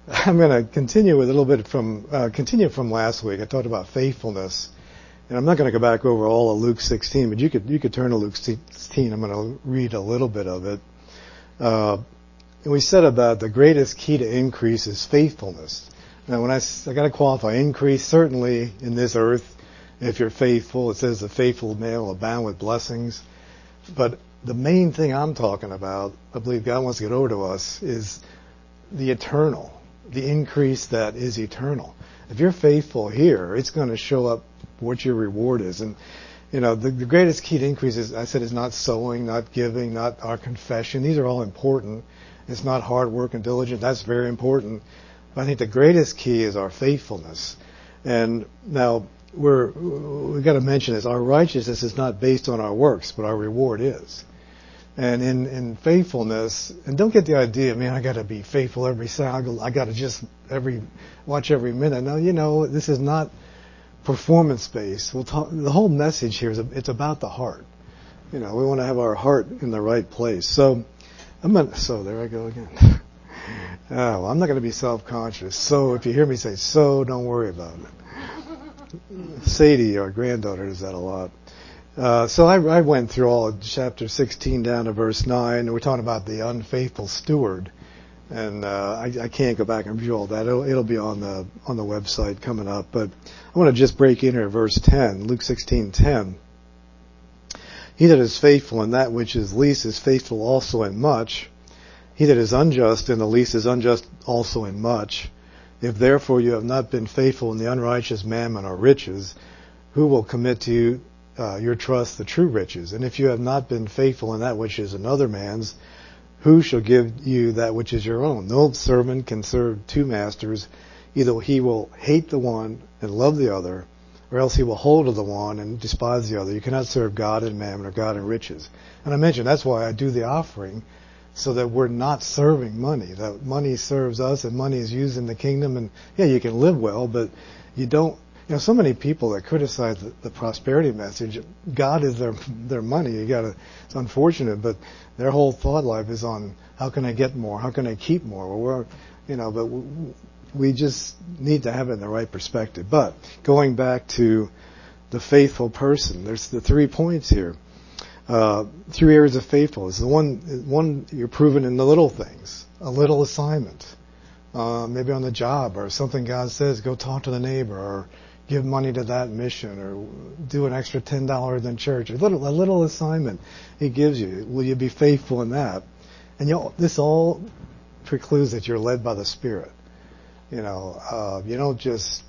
I'm going to continue with a little bit from last week. I talked about faithfulness, and I'm not going to go back over all of Luke 16, but you could turn to Luke 16. I'm going to read a little bit of it. And we said about the greatest key to increase is faithfulness. Now, when I got to qualify increase, certainly in this earth, if you're faithful, it says the faithful man will abound with blessings. But the main thing I'm talking about, I believe God wants to get over to us, is the eternal, the increase that is eternal. If you're faithful here, it's going to show up what your reward is. And, the greatest key to increase is, I said, is not sowing, not giving, not our confession. These are all important. It's not hard work and diligence. That's very important. But I think the greatest key is our faithfulness. And now we've got to mention this. Our righteousness is not based on our works, but our reward is. And in faithfulness, and don't get the idea, man, I got to be faithful every second. I got to just watch every minute. No, this is not performance based. The whole message here is it's about the heart. We want to have our heart in the right place. So there I go again. I'm not going to be self-conscious. So if you hear me say so, don't worry about it. Sadie, our granddaughter, does that a lot. So I went through all of chapter 16 down to verse 9, and we're talking about the unfaithful steward. And I can't go back and review all that. It'll be on the website coming up. But I want to just break in here at verse 10, Luke 16:10. He that is faithful in that which is least is faithful also in much. He that is unjust in the least is unjust also in much. If therefore you have not been faithful in the unrighteous mammon or riches, who will commit to you your trust the true riches? And if you have not been faithful in that which is another man's, who shall give you that which is your own? No servant can serve two masters. Either he will hate the one and love the other, or else he will hold to the one and despise the other. You cannot serve God and mammon or God and riches. And I mentioned that's why I do the offering, so that we're not serving money. That money serves us and money is used in the kingdom. And yeah, you can live well, but you don't. So many people that criticize the prosperity message, God is their money. It's unfortunate, but their whole thought life is on how can I get more? How can I keep more? Well, but we just need to have it in the right perspective. But going back to the faithful person, there's the 3 points here. 3 areas of faithfulness. The one you're proven in the little things, a little assignment, maybe on the job or something God says, go talk to the neighbor or give money to that mission or do an extra $10 in church. A little assignment He gives you. Will you be faithful in that? And this all precludes that you're led by the Spirit. You don't just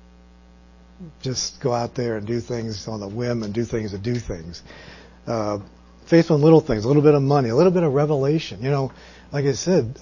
go out there and do things on a whim and do things to do things. Faithful in little things, a little bit of money, a little bit of revelation. Like I said,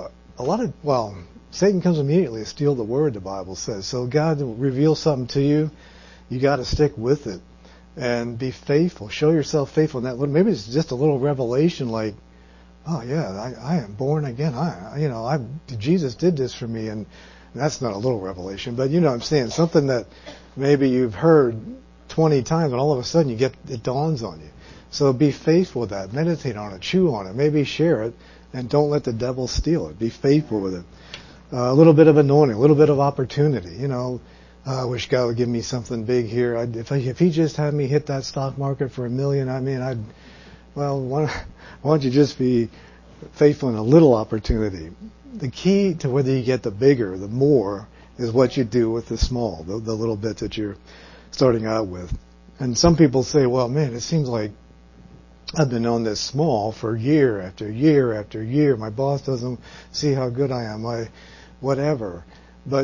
Satan comes immediately to steal the word, the Bible says. So God reveals something to you, you got to stick with it and be faithful. Show yourself faithful in that little. Maybe it's just a little revelation, like, oh yeah, I am born again. Jesus did this for me, and that's not a little revelation, but I'm saying something that maybe you've heard 20 times, and all of a sudden it dawns on you. So be faithful with that. Meditate on it. Chew on it. Maybe share it, and don't let the devil steal it. Be faithful with it. A little bit of anointing, a little bit of opportunity. I wish God would give me something big here. If He just had me hit that stock market for $1 million, why don't you just be faithful in a little opportunity? The key to whether you get the bigger, the more, is what you do with the small, the little bit that you're starting out with. And some people say, well, man, it seems like I've been on this small for year after year after year. My boss doesn't see how good I am. Whatever. But,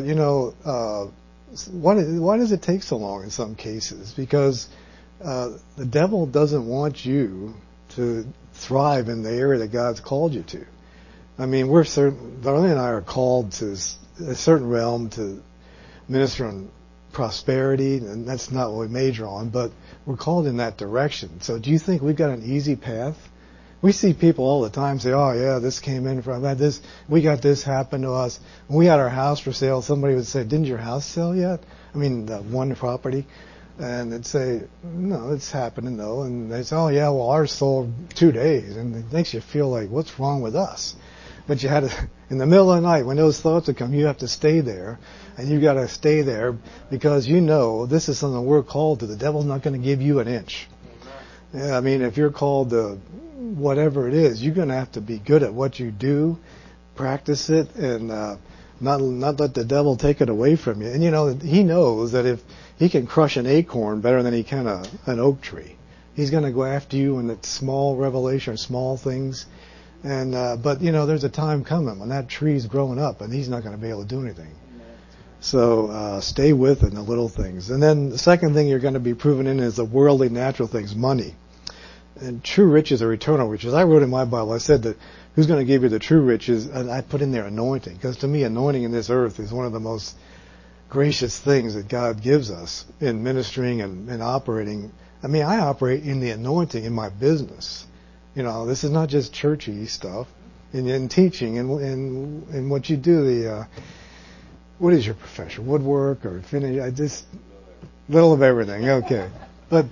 why does it take so long in some cases? Because the devil doesn't want you to thrive in the area that God's called you to. Darlene and I are called to a certain realm to minister on prosperity, and that's not what we major on, but we're called in that direction. So do you think we've got an easy path? We see people all the time say, oh yeah, this came in from this, we got this happen to us. When we had our house for sale, somebody would say, didn't your house sell yet? The one property. And they'd say, no, it's happening though. And they'd say, oh yeah, well ours sold 2 days. And it makes you feel like, what's wrong with us? But you had to In the middle of the night, when those thoughts will come, you have to stay there. And you've got to stay there because you know this is something we're called to. The devil's not going to give you an inch. Yeah, I mean, if you're called to whatever it is, you're going to have to be good at what you do, practice it, and not let the devil take it away from you. And you know, he knows that if he can crush an acorn better than he can an oak tree, he's going to go after you in the small revelation, small things. And but you know, there's a time coming when that tree's growing up, and he's not going to be able to do anything. So stay with it in the little things. And then the second thing you're going to be proven in is the worldly, natural things, money. And true riches are eternal riches. I wrote in my Bible, I said that who's going to give you the true riches? And I put in there anointing, because to me, anointing in this earth is one of the most gracious things that God gives us in ministering and operating. I mean, I operate in the anointing in my business. You know, this is not just churchy stuff. In teaching and what you do, what is your profession? Woodwork or finish? I just little of everything. Okay, but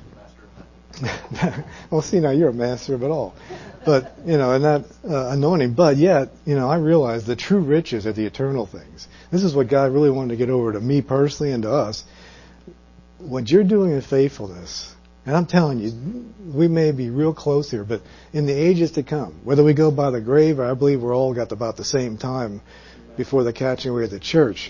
well, see, now you're a master of it all. But you know, and that anointing. But yet, you know, I realize the true riches are the eternal things. This is what God really wanted to get over to me personally and to us. What you're doing in faithfulness, and I'm telling you, we may be real close here, but in the ages to come, whether we go by the grave, or I believe we're all got about the same time before the catching away of the church,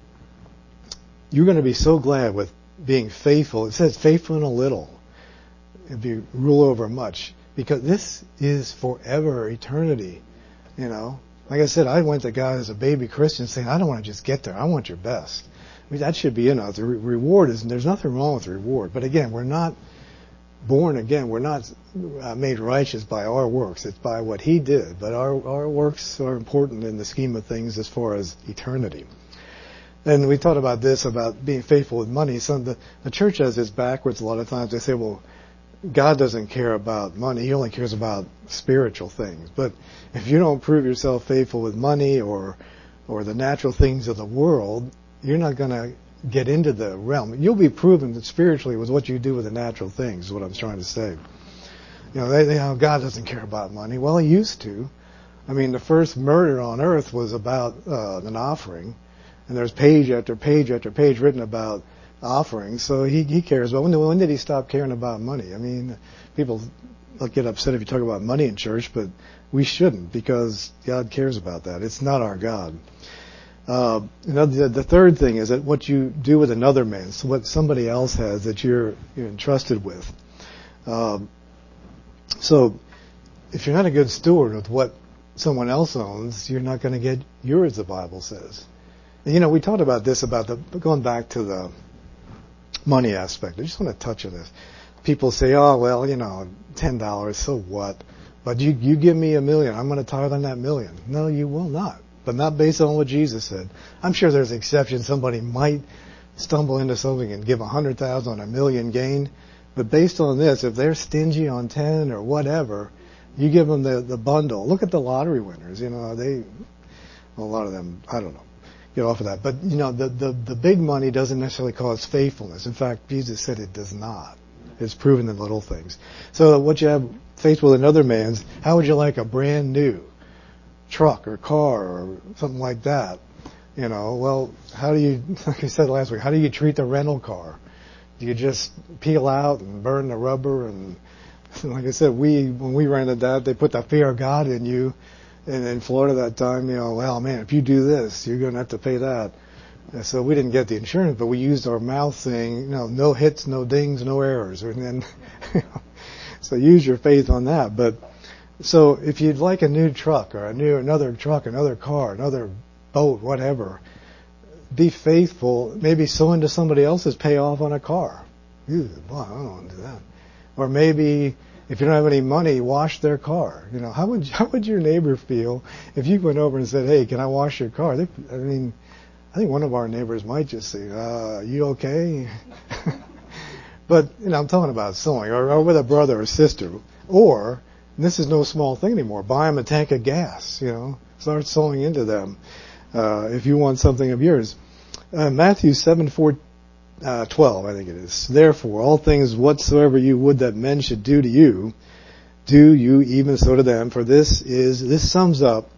you're going to be so glad with being faithful. It says faithful in a little, if you rule over much, because this is forever, eternity. You know, like I said, I went to God as a baby Christian saying, I don't want to just get there. I want your best. I mean, that should be in us. The reward is, and there's nothing wrong with reward. But again, we're not born again. We're not made righteous by our works. It's by what He did. But our works are important in the scheme of things as far as eternity. And we thought about this, about being faithful with money. So the church does this backwards a lot of times. They say, well, God doesn't care about money. He only cares about spiritual things. But if you don't prove yourself faithful with money or the natural things of the world, you're not going to get into the realm. You'll be proven that spiritually with what you do with the natural things, is what I'm trying to say. You know, God doesn't care about money. Well, He used to. I mean, the first murder on earth was about an offering. And there's page after page after page written about offerings. So he cares. But when did He stop caring about money? I mean, people get upset if you talk about money in church, but we shouldn't, because God cares about that. It's not our God. The third thing is that what you do with another man, so what somebody else has that you're entrusted with. So if you're not a good steward with what someone else owns, you're not going to get yours, the Bible says. And, you know, we talked about this, going back to the money aspect. I just want to touch on this. People say, oh, well, you know, $10, so what? But you give me $1 million, I'm going to tithe on that $1 million. No, you will not. But not based on what Jesus said. I'm sure there's exceptions. Somebody might stumble into something and give 100,000 on $1 million gain. But based on this, if they're stingy on 10 or whatever, you give them the bundle. Look at the lottery winners. You know, a lot of them, I don't know, get off of that. But, you know, the big money doesn't necessarily cause faithfulness. In fact, Jesus said it does not. It's proven in little things. So what you have faith with another man's, how would you like a brand new truck or car or something like that? You know, well, how do you, like I said last week, how do you treat the rental car? Do you just peel out and burn the rubber? And like I said, when we rented that, they put the fear of God in you. And in Florida that time, you know, well, man, if you do this, you're going to have to pay that. And so we didn't get the insurance, but we used our mouth saying, you know, no hits, no dings, no errors. And then, so use your faith on that. But so if you'd like a new truck or another truck, another car, another boat, whatever, be faithful. Maybe sow into somebody else's payoff on a car. Ew, boy, I don't want to do that. Or maybe if you don't have any money, wash their car. You know, how would your neighbor feel if you went over and said, "Hey, can I wash your car?" I think one of our neighbors might just say, "You okay?" But you know, I'm talking about sowing, or with a brother or sister, or and this is no small thing anymore. Buy them a tank of gas. You know, start sowing into them if you want something of yours. Matthew 7:12, I think it is. Therefore, all things whatsoever you would that men should do to you, do you even so to them. For this sums up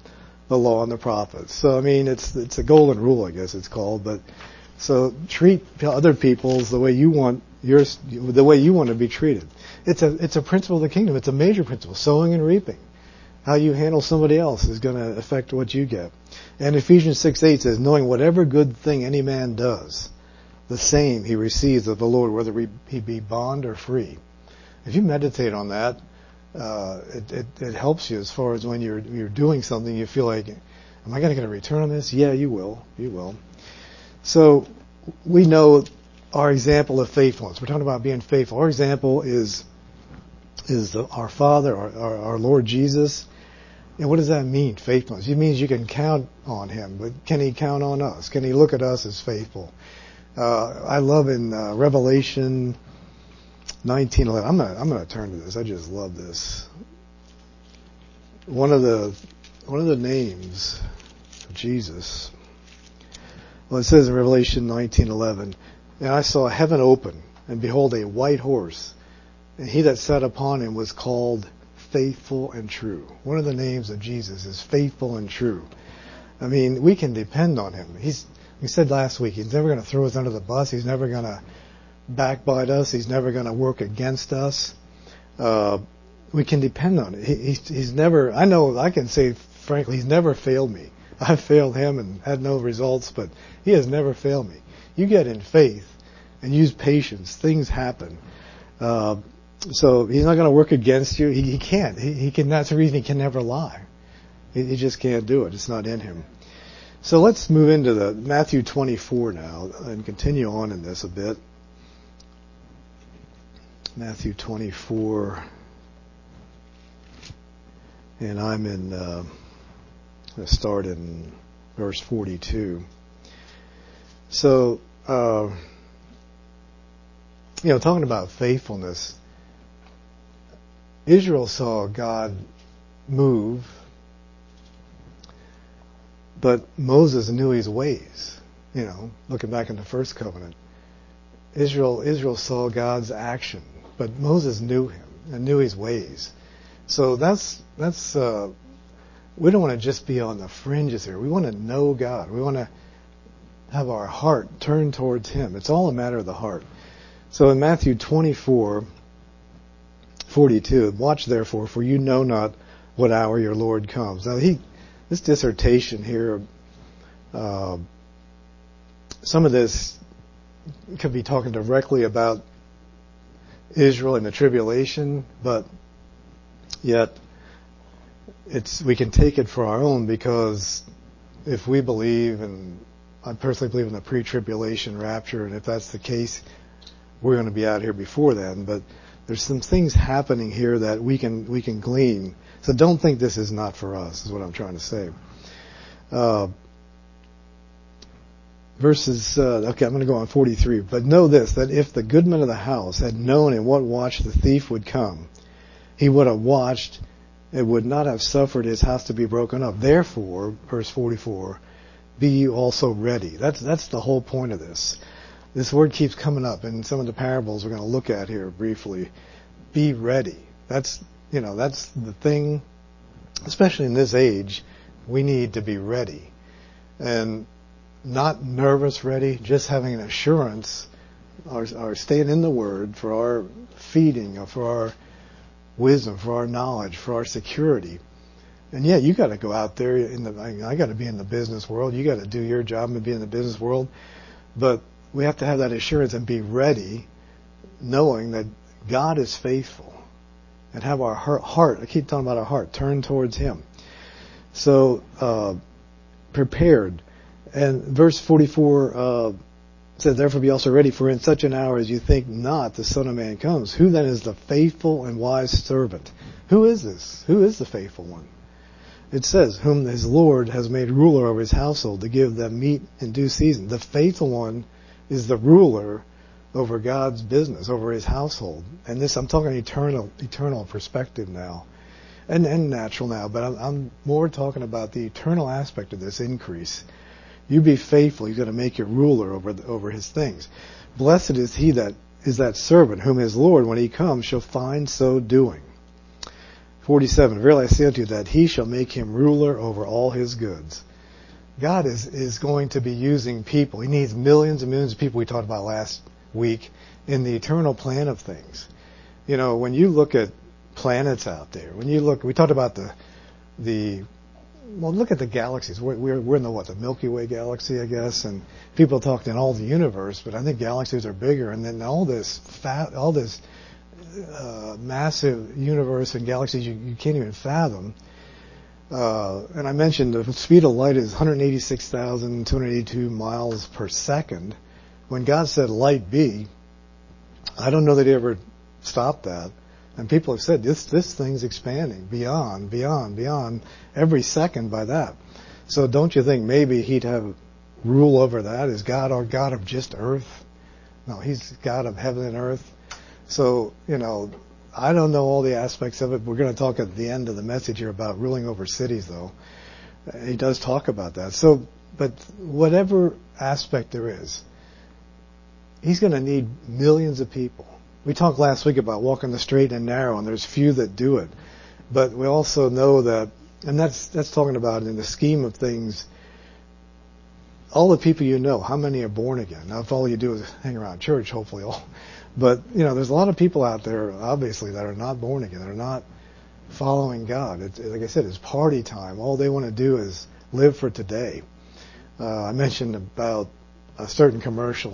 the law and the prophets. So, I mean, it's a golden rule, I guess it's called. But so treat other people's the way you want the way you want to be treated. It's a principle of the kingdom. It's a major principle. Sowing and reaping. How you handle somebody else is going to affect what you get. And Ephesians 6:8 says, knowing whatever good thing any man does, the same he receives of the Lord, whether he be bond or free. If you meditate on that, it helps you as far as when you're doing something, you feel like, am I going to get a return on this? Yeah, you will. You will. So we know our example of faithfulness. We're talking about being faithful. Our example is our Father, our Lord Jesus. And what does that mean, faithfulness? It means you can count on Him, but can He count on us? Can He look at us as faithful? I love in Revelation 19:11. I'm going to turn to this. I just love this. One of the names of Jesus. Well, it says in Revelation 19:11, and I saw heaven open, and behold, a white horse, and he that sat upon him was called Faithful and True. One of the names of Jesus is Faithful and True. I mean, we can depend on Him. We said last week, He's never going to throw us under the bus. He's never going to backbite us. He's never going to work against us. We can depend on it. He's never, I can say frankly, He's never failed me. I've failed Him and had no results, but He has never failed me. You get in faith and use patience, things happen. So He's not going to work against you. He can't. He can. That's the reason He can never lie. He just can't do it. It's not in Him. So let's move into the Matthew 24 now and continue on in this a bit. Matthew 24, and I'm going to start in verse 42. So, talking about faithfulness, Israel saw God move, but Moses knew His ways. Looking back in the first covenant, Israel saw God's action, but Moses knew Him and knew His ways. So that's we don't want to just be on the fringes here. We want to know God. We want to have our heart turned towards Him. It's all a matter of the heart. So in Matthew 24:42, watch therefore, for you know not what hour your Lord comes. Now this dissertation here, some of this could be talking directly about Israel and the tribulation, but yet we can take it for our own, because if we believe, and I personally believe in the pre-tribulation rapture, and if that's the case, we're going to be out here before then. But there's some things happening here that we can glean. So don't think this is not for us, is what I'm trying to say. Verses, okay, I'm going to go on 43. But know this, that if the goodman of the house had known in what watch the thief would come, he would have watched and would not have suffered his house to be broken up. Therefore, verse 44, be you also ready. That's the whole point of this. This word keeps coming up in some of the parables we're going to look at here briefly. Be ready. That's the thing, especially in this age, we need to be ready. And not nervous ready, just having an assurance, or staying in the Word for our feeding, or for our wisdom, for our knowledge, for our security. And yeah, you got to go out there I got to be in the business world. You got to do your job and be in the business world. But we have to have that assurance and be ready, knowing that God is faithful, and have our heart, I keep talking about our heart, turned towards Him. So, prepared. And verse 44 says, therefore be also ready, for in such an hour as you think not, the Son of Man comes. Who then is the faithful and wise servant? Who is this? Who is the faithful one? It says, whom his Lord has made ruler over his household, to give them meat in due season. The faithful one is the ruler over God's business, over His household. And this, I'm talking eternal perspective now, and natural now, but I'm more talking about the eternal aspect of this increase. You be faithful. He's going to make you ruler over His things. Blessed is he that is that servant whom his Lord, when He comes, shall find so doing. 47, verily I say unto you that he shall make him ruler over all his goods. God is going to be using people. He needs millions and millions of people we talked about last week in the eternal plan of things. You know, when you look at planets out there, we talked about look at the galaxies. We're in the Milky Way galaxy, I guess, and people talk in all the universe, but I think galaxies are bigger, and then all this massive universe and galaxies you can't even fathom. And I mentioned the speed of light is 186,282 miles per second. When God said light be, I don't know that he ever stopped that. And people have said this thing's expanding beyond every second by that. So don't you think maybe he'd have rule over that? Is God our God of just earth? No, he's God of heaven and earth. So, you know, I don't know all the aspects of it. We're going to talk at the end of the message here about ruling over cities, though. He does talk about that. So, but whatever aspect there is, he's going to need millions of people. We talked last week about walking the straight and narrow, and there's few that do it. But we also know that, and that's talking about in the scheme of things, all the people you know, how many are born again? Now, if all you do is hang around church, hopefully all. But, you know, there's a lot of people out there, obviously, that are not born again. They're not following God. Like I said, it's party time. All they want to do is live for today. I mentioned about a certain commercial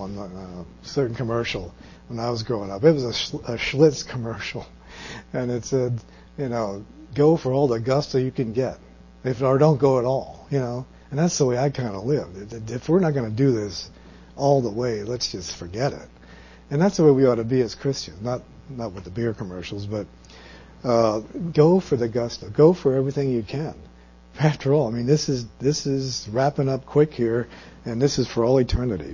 when I was growing up. It was a Schlitz commercial, and it said, you know, go for all the gusto you can get, or don't go at all, you know. And that's the way I kind of lived. If we're not going to do this all the way, let's just forget it. And that's the way we ought to be as Christians, not with the beer commercials, but go for the gusto, go for everything you can. After all, I mean, this is wrapping up quick here, and this is for all eternity.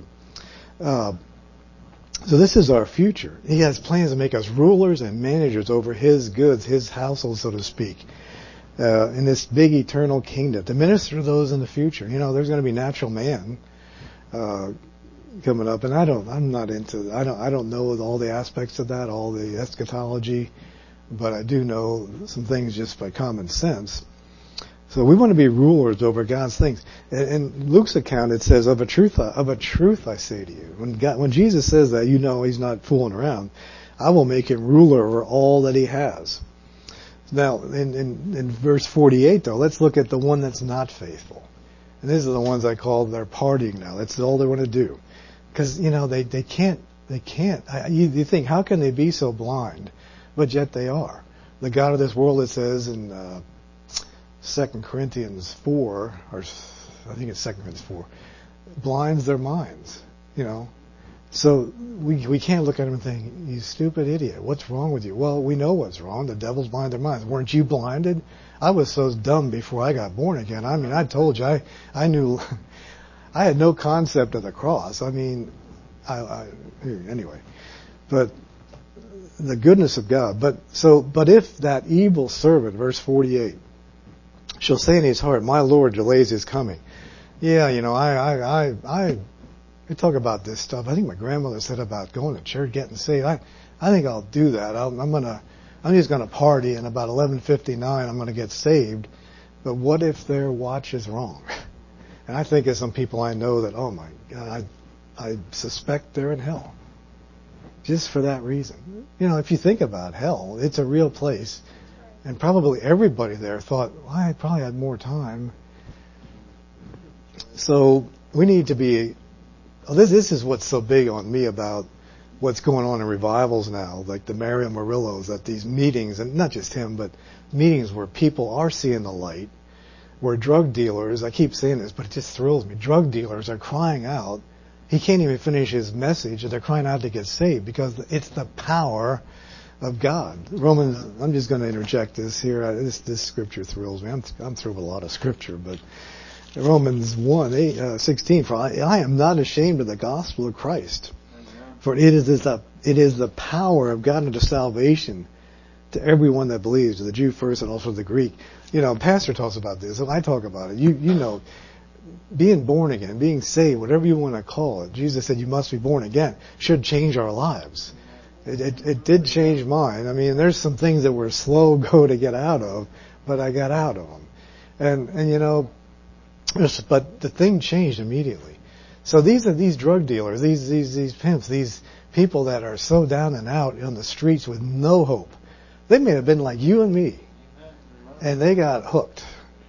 So this is our future. He has plans to make us rulers and managers over his goods, his household, so to speak, in this big eternal kingdom, to minister to those in the future. You know, there's going to be natural man coming up, and I don't know all the aspects of that, all the eschatology, but I do know some things just by common sense. So we want to be rulers over God's things. In Luke's account, it says, "Of a truth I say to you." When Jesus says that, you know he's not fooling around. I will make him ruler over all that he has. Now, in verse 48, though, let's look at the one that's not faithful. And these are the ones I call they're partying now. That's all they want to do. Because, you know, they can't. You think, how can they be so blind? But yet they are. The God of this world, it says in 2 Corinthians 4, or I think it's 2 Corinthians 4, blinds their minds, you know. So we can't look at them and think, you stupid idiot, what's wrong with you? Well, we know what's wrong. The devil's blinded their minds. Weren't you blinded? I was so dumb before I got born again. I mean, I told you, I knew, I had no concept of the cross. I mean, anyway. But the goodness of God. But if that evil servant, verse 48, shall say in his heart, my Lord delays his coming. Yeah, you know, I talk about this stuff. I think my grandmother said about going to church, getting saved. I think I'll do that. I'm just gonna party, and about 11:59 I'm gonna get saved. But what if their watch is wrong? And I think of some people I know that, oh my God, I suspect they're in hell. Just for that reason. You know, if you think about hell, it's a real place. And probably everybody there thought, well, I probably had more time. So we need to be, this is what's so big on me about what's going on in revivals now, like the Mario Murillo's, that these meetings, and not just him, but meetings where people are seeing the light, where drug dealers, I keep saying this, but it just thrills me, drug dealers are crying out. He can't even finish his message, and they're crying out to get saved because it's the power of God. Romans, I'm just going to interject this here. This scripture thrills me. I'm through with a lot of scripture, but Romans 1:16. For I am not ashamed of the gospel of Christ, for it is the power of God unto salvation to everyone that believes, to the Jew first and also the Greek. You know, Pastor talks about this, and I talk about it. You know, being born again, being saved, whatever you want to call it. Jesus said you must be born again. Should change our lives. It did change mine. I mean, there's some things that were slow go to get out of, but I got out of them. And you know, but the thing changed immediately. So these are these drug dealers, these pimps, these people that are so down and out on the streets with no hope. They may have been like you and me, and they got hooked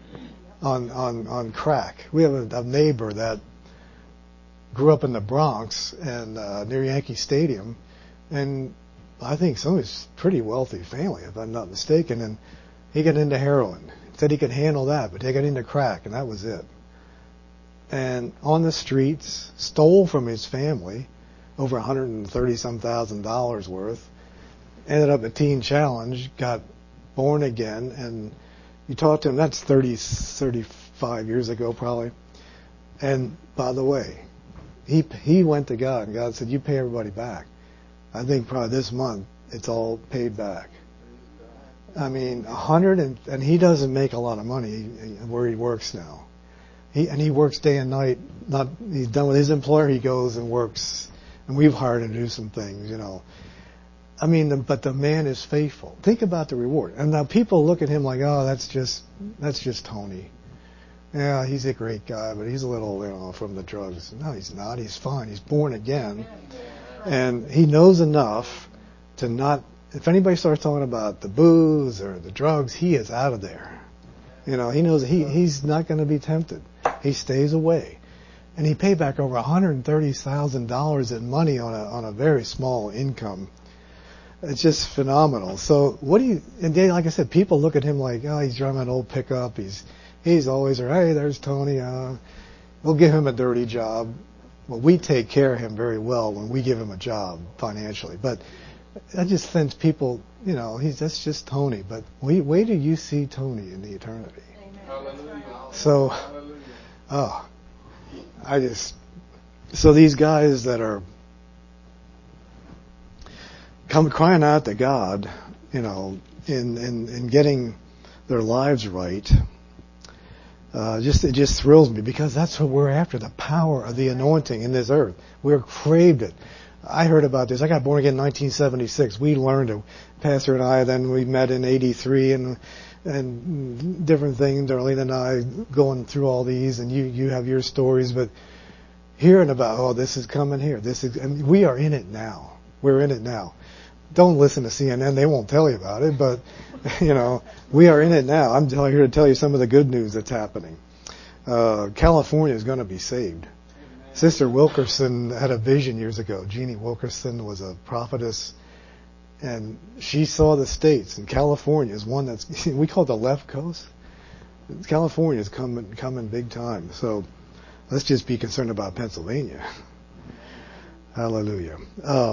on crack. We have a neighbor that grew up in the Bronx and near Yankee Stadium, and I think some of his pretty wealthy family, if I'm not mistaken, and he got into heroin. Said he could handle that, but he got into crack, and that was it. And on the streets, stole from his family over $130,000 worth, ended up at Teen Challenge, got born again, and you talk to him, that's 35 years ago probably. And by the way, he went to God, and God said, you pay everybody back. I think probably this month it's all paid back. I mean, and he doesn't make a lot of money where he works now. He works day and night. He's done with his employer. He goes and works, and we've hired him to do some things, you know. I mean, but the man is faithful. Think about the reward. And now people look at him like, oh, that's just Tony. Yeah, he's a great guy, but he's a little, you know, from the drugs. No, he's not. He's fine. He's born again. And he knows enough to not, if anybody starts talking about the booze or the drugs, he is out of there. You know, he knows he's not going to be tempted. He stays away. And he paid back over $130,000 in money on a very small income. It's just phenomenal. So and then, like I said, people look at him like, oh, he's driving an old pickup. He's always, hey, there's Tony. We'll give him a dirty job. Well, we take care of him very well when we give him a job financially. But I just sense people, you know, that's just Tony. But wait till you see Tony in the eternity. Amen. So, so these guys that are crying out to God, you know, in getting their lives right, it just thrills me, because that's what we're after, the power of the anointing in this earth. We're craved it. I heard about this. I got born again in 1976. We learned it. Pastor and I, then we met in 83 and different things. Darlene and I going through all these, and you have your stories, but hearing about, oh, this is coming here. And we are in it now. We're in it now. Don't listen to CNN. They won't tell you about it, but, you know, we are in it now. I'm here to tell you some of the good news that's happening. California is going to be saved. Amen. Sister Wilkerson had a vision years ago. Jeannie Wilkerson was a prophetess, and she saw the states, and California is one that's, we call it the left coast. California is coming big time. So let's just be concerned about Pennsylvania. Hallelujah.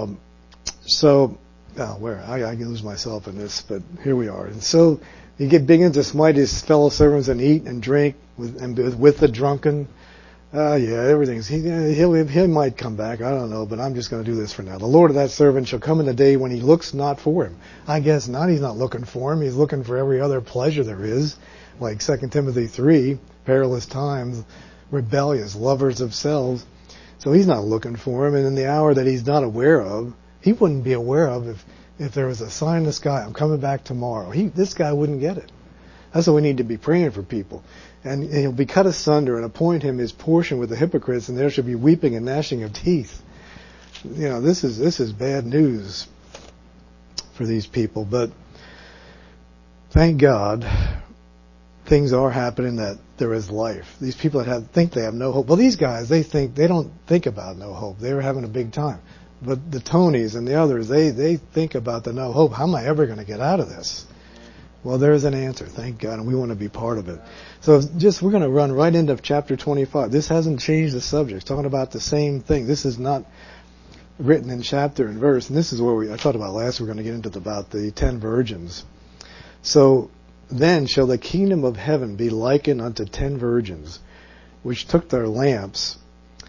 I can lose myself in this, but here we are. And so he begins to smite his fellow servants and eat and drink with the drunken. Everything's, he might come back. I don't know, but I'm just going to do this for now. The Lord of that servant shall come in the day when he looks not for him. I guess not. He's not looking for him. He's looking for every other pleasure there is, like 2 Timothy 3, perilous times, rebellious, lovers of selves. So he's not looking for him. And in the hour that he's not aware of, he wouldn't be aware of if there was a sign in the sky, I'm coming back tomorrow. This guy wouldn't get it. That's why we need to be praying for people. And he'll be cut asunder and appoint him his portion with the hypocrites, and there shall be weeping and gnashing of teeth. You know, this is bad news for these people. But thank God, things are happening that there is life. These people that think they have no hope. Well, these guys, they don't think about no hope. They were having a big time. But the Tonys and the others, they think about the no hope. How am I ever going to get out of this? Well, there's an answer, thank God, and we want to be part of it. So we're going to run right into chapter 25. This hasn't changed the subject. It's talking about the same thing. This is not written in chapter and verse. And this is where I talked about last. We're going to get into about the 10 virgins. So then shall the kingdom of heaven be likened unto 10 virgins, which took their lamps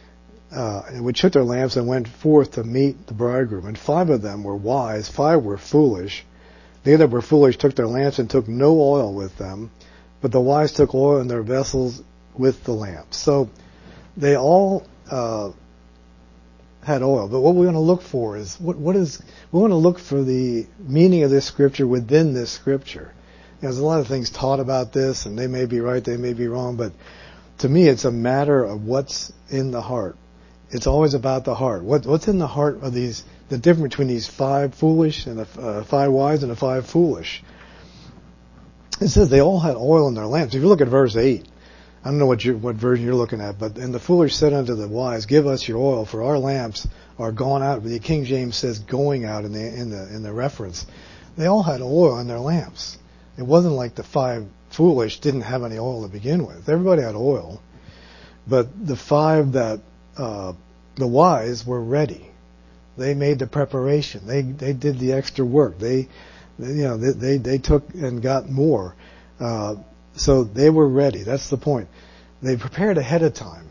and went forth to meet the bridegroom. And 5 of them were wise, 5 were foolish. They that were foolish took their lamps and took no oil with them, but the wise took oil in their vessels with the lamps. So they all had oil. But what we want to look for is we want to look for the meaning of this scripture within this scripture. There's a lot of things taught about this, and they may be right, they may be wrong, but to me, it's a matter of what's in the heart. It's always about the heart. What's in the heart of these? The difference between these 5 foolish and the 5 wise and the 5 foolish. It says they all had oil in their lamps. If you look at verse 8, I don't know what version you're looking at, but and the foolish said unto the wise, "Give us your oil, for our lamps are gone out." The King James says "going out" in the reference. They all had oil in their lamps. It wasn't like the 5 foolish didn't have any oil to begin with. Everybody had oil, but the 5 that the wise were ready. They made the preparation. They did the extra work. They took and got more. So they were ready. That's the point. They prepared ahead of time.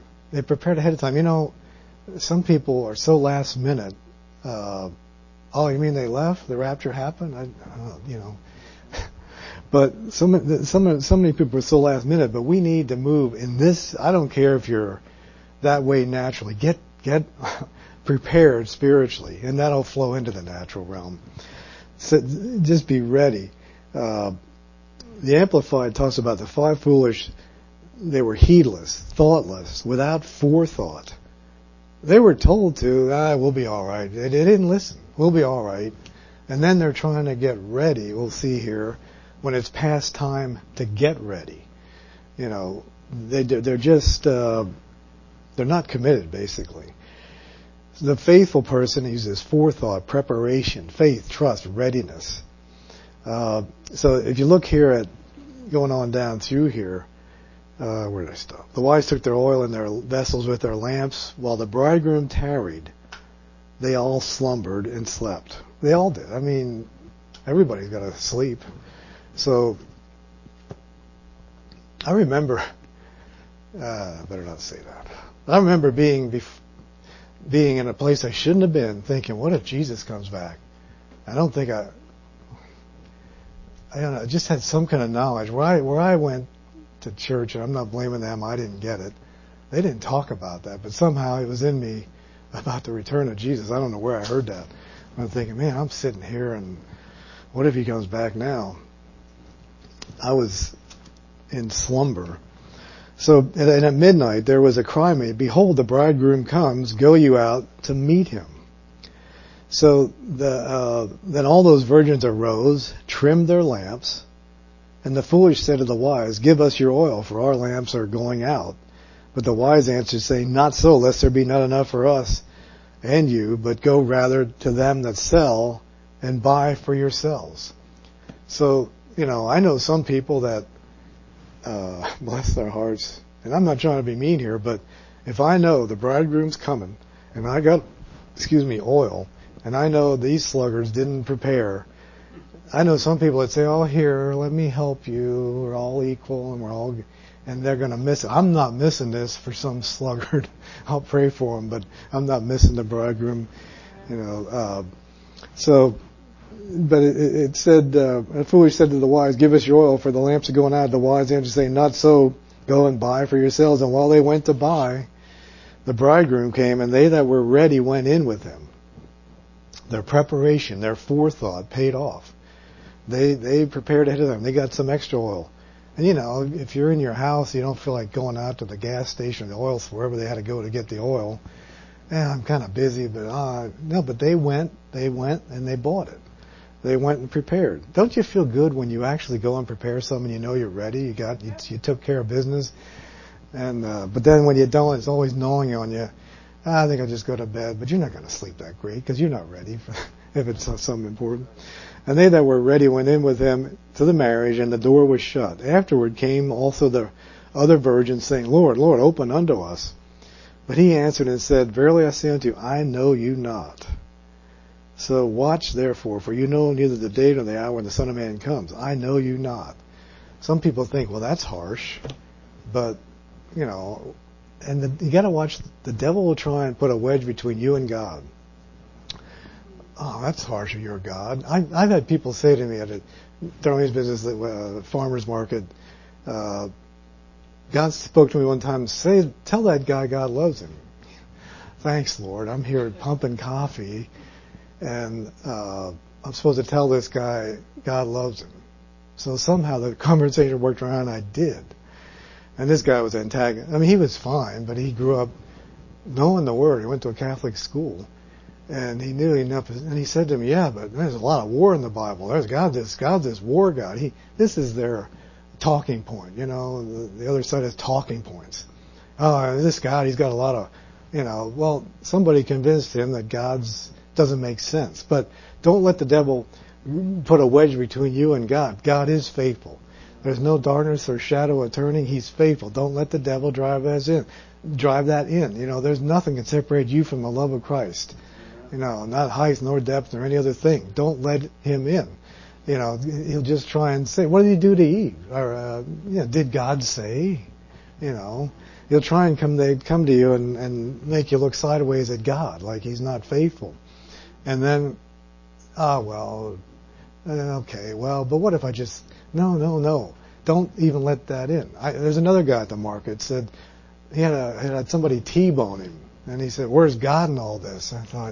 Some people are so last minute. Oh, you mean they left? The rapture happened? I don't know, But so many people are so last minute. But we need to move in this. I don't care if you're that way naturally. Get prepared spiritually, and that'll flow into the natural realm. So just be ready. The Amplified talks about the 5 foolish. They were heedless, thoughtless, without forethought. They were told to, we'll be all right. They didn't listen. We'll be all right. And then they're trying to get ready. We'll see here when it's past time to get ready. They're just they're not committed, basically. The faithful person uses forethought, preparation, faith, trust, readiness. So if you look here at going on down through here, where did I stop? The wise took their oil in their vessels with their lamps, while the bridegroom tarried. They all slumbered and slept. They all did. I mean, everybody's got to sleep. So I remember, better not say that. I remember being in a place I shouldn't have been, thinking, what if Jesus comes back? I don't know, I just had some kind of knowledge. Where I went to church, and I'm not blaming them, I didn't get it. They didn't talk about that, but somehow it was in me about the return of Jesus. I don't know where I heard that. I'm thinking, man, I'm sitting here, and what if he comes back now? I was in slumber. So, and at midnight there was a cry made, "Behold, the bridegroom comes, go you out to meet him." So then all those virgins arose, trimmed their lamps, and the foolish said to the wise, "Give us your oil, for our lamps are going out." But the wise answered, saying, "Not so, lest there be not enough for us and you, but go rather to them that sell and buy for yourselves." So, I know some people that, bless their hearts, and I'm not trying to be mean here, but if I know the bridegroom's coming, and I got, oil, and I know these sluggards didn't prepare, I know some people that say, "Oh, here, let me help you. We're all equal, and they're going to miss it." I'm not missing this for some sluggard. I'll pray for him, but I'm not missing the bridegroom. But it said, the foolish said to the wise, "Give us your oil, for the lamps are going out." The wise answered, saying, "Not so, go and buy for yourselves." And while they went to buy, the bridegroom came, and they that were ready went in with him. Their preparation, their forethought paid off. They prepared ahead of them. They got some extra oil. And if you're in your house, you don't feel like going out to the gas station, the oil, wherever they had to go to get the oil. I'm kind of busy, but no, but they went and they bought it. They went and prepared. Don't you feel good when you actually go and prepare something? You're ready. You took care of business. And but then when you don't, it's always gnawing on you. I think I'll just go to bed. But you're not going to sleep that great because you're not ready if it's something important. And they that were ready went in with him to the marriage, and the door was shut. Afterward came also the other virgins, saying, "Lord, Lord, open unto us." But he answered and said, "Verily I say unto you, I know you not. So watch therefore, for you know neither the day nor the hour when the Son of Man comes. I know you not." Some people think, well, that's harsh. But, you got to watch. The devil will try and put a wedge between you and God. Oh, that's harsh of your God. I've had people say to me at a Thermie's business, farmer's market, God spoke to me one time, tell that guy God loves him. thanks, Lord. I'm here pumping coffee, and I'm supposed to tell this guy God loves him. So somehow the conversation worked around, and I did. And this guy was antagonist. I mean, he was fine, but he grew up knowing the Word. He went to a Catholic school, and he knew enough. And he said to me, "Yeah, but there's a lot of war in the Bible. There's God's this war God. This is their talking point. You know, the other side has talking points. Oh, this God, he's got a lot of, you know. Well, somebody convinced him that God's doesn't make sense. But don't let the devil put a wedge between you and God. God is faithful. There's no darkness or shadow of turning. He's faithful. Don't let the devil drive that in. You know, there's nothing can separate you from the love of Christ. You know, not height nor depth nor any other thing. Don't let him in. You know, he'll just try and say, what did he do to Eve? Or, did God say? You know, he'll try and come to you and make you look sideways at God, like he's not faithful. And then, okay, but what if I just, no. Don't even let that in. There's another guy at the market said he had somebody T-bone him. And he said, where's God in all this? I thought,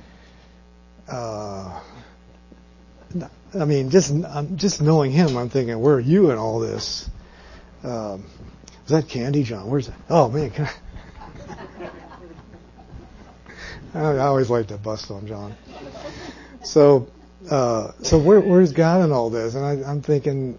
just knowing him, I'm thinking, where are you in all this? Is that candy, John? Where's that? Oh, man. I always like to bust on John. So where's God in all this? And I'm thinking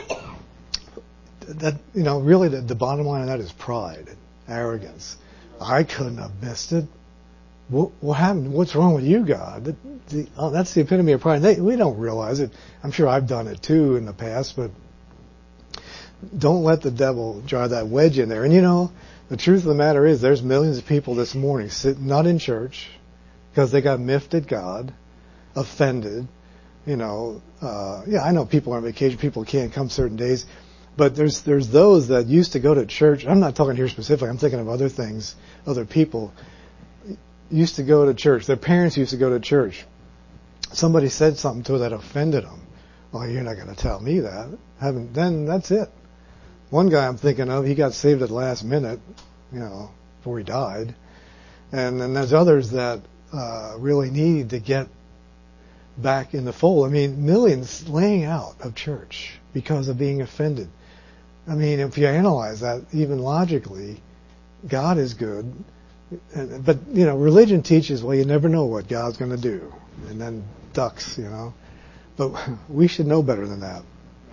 that, you know, really the bottom line of that is pride, arrogance. I couldn't have missed it. What happened? What's wrong with you, God? That's the epitome of pride. We don't realize it. I'm sure I've done it too in the past, but don't let the devil drive that wedge in there. And you know, the truth of the matter is there's millions of people this morning sitting not in church because they got miffed at God, offended. You know, I know people are on vacation, people can't come certain days, but there's those that used to go to church. I'm not talking here specifically. I'm thinking of other things, other people used to go to church. Their parents used to go to church. Somebody said something to her that offended them. Well, you're not going to tell me that. Then that's it. One guy I'm thinking of, he got saved at the last minute, you know, before he died. And then there's others that really need to get back in the fold. I mean, millions laying out of church because of being offended. I mean, if you analyze that even logically, God is good. But, you know, religion teaches, well, you never know what God's going to do. And then ducks, you know. But we should know better than that.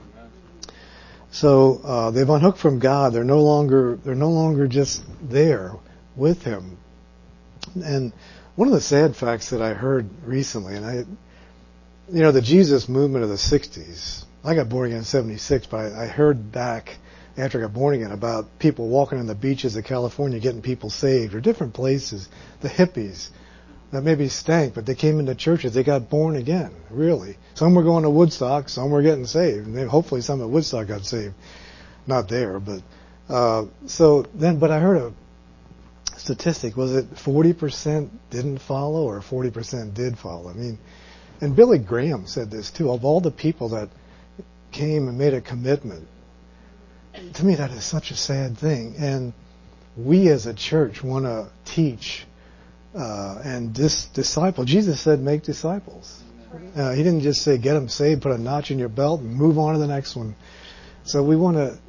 So they've unhooked from God. They're no longer just there with Him. And one of the sad facts that I heard recently, and the Jesus movement of the 60s, I got born again in 76, but I heard back after I got born again about people walking on the beaches of California getting people saved, or different places, the hippies that maybe stank, but they came into churches, they got born again, really. Some were going to Woodstock, some were getting saved, and hopefully some at Woodstock got saved. Not there, but but I heard a statistic, was it 40% didn't follow or 40% did follow? I mean, and Billy Graham said this too, of all the people that came and made a commitment, to me that is such a sad thing. And we as a church want to teach and disciple. Jesus said make disciples. He didn't just say get them saved, put a notch in your belt and move on to the next one. So we want to,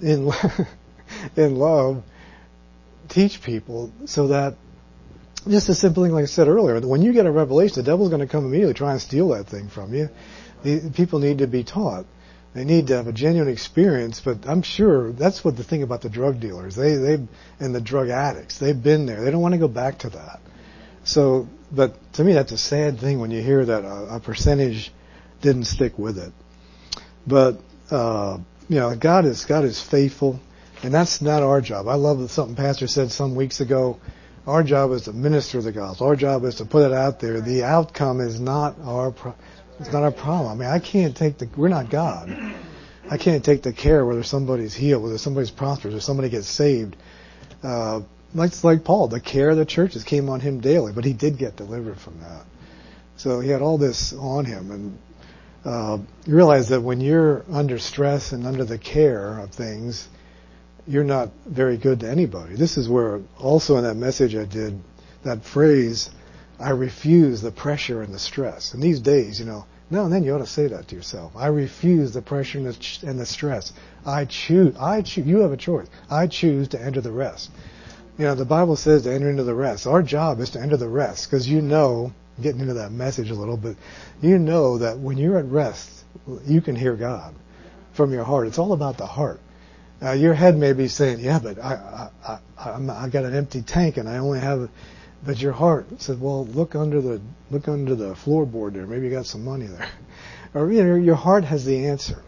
in love, teach people so that, just a simple thing like I said earlier, that when you get a revelation, the devil's going to come immediately try and steal that thing from you. People need to be taught. They need to have a genuine experience, but I'm sure that's what the thing about the drug dealers, they and the drug addicts, they've been there. They don't want to go back to that. So, but to me, that's a sad thing when you hear that a percentage didn't stick with it. But God is faithful, and that's not our job. I love something Pastor said some weeks ago. Our job is to minister the gospel. Our job is to put it out there. The outcome is not it's not our problem. I mean, I can't we're not God. I can't take the care whether somebody's healed, whether somebody's prosperous, or somebody gets saved. Like Paul, the care of the churches came on him daily, but he did get delivered from that. So he had all this on him, and you realize that when you're under stress and under the care of things, you're not very good to anybody. This is where also in that message I did that phrase, I refuse the pressure and the stress. And these days, now and then you ought to say that to yourself. I refuse the pressure and the stress. I choose. You have a choice. I choose to enter the rest. The Bible says to enter into the rest. Our job is to enter the rest because getting into that message a little bit, that when you're at rest, you can hear God from your heart. It's all about the heart. Your head may be saying, yeah, but I got an empty tank and I only have, but your heart said, well, look under the floorboard there. Maybe you got some money there. Or, your heart has the answer.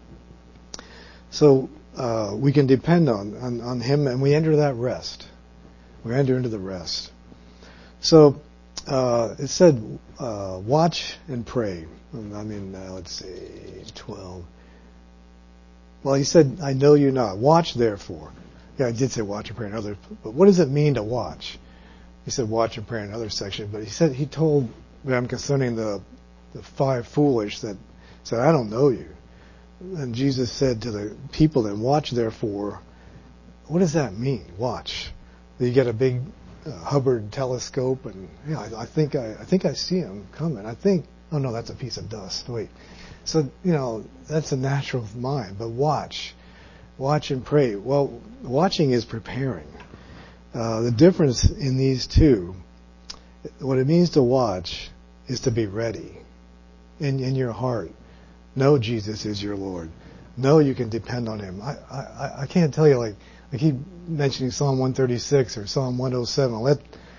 So, we can depend on Him and we enter that rest. We enter into the rest. So, it said, watch and pray. Let's see, 12. Well, he said, I know you not. Watch therefore. Yeah, I did say watch and pray in other, but what does it mean to watch? He said watch and pray in another section, but he told them concerning the 5 foolish that said, I don't know you. And Jesus said to the people then, watch therefore. What does that mean? Watch. You get a big Hubble telescope and I think I see him coming. Oh no, that's a piece of dust. Wait. So, that's a natural mind, but watch and pray. Well, watching is preparing. The difference in these two, what it means to watch is to be ready in your heart. Know Jesus is your Lord. Know you can depend on Him. I can't tell you, I keep mentioning Psalm 136 or Psalm 107.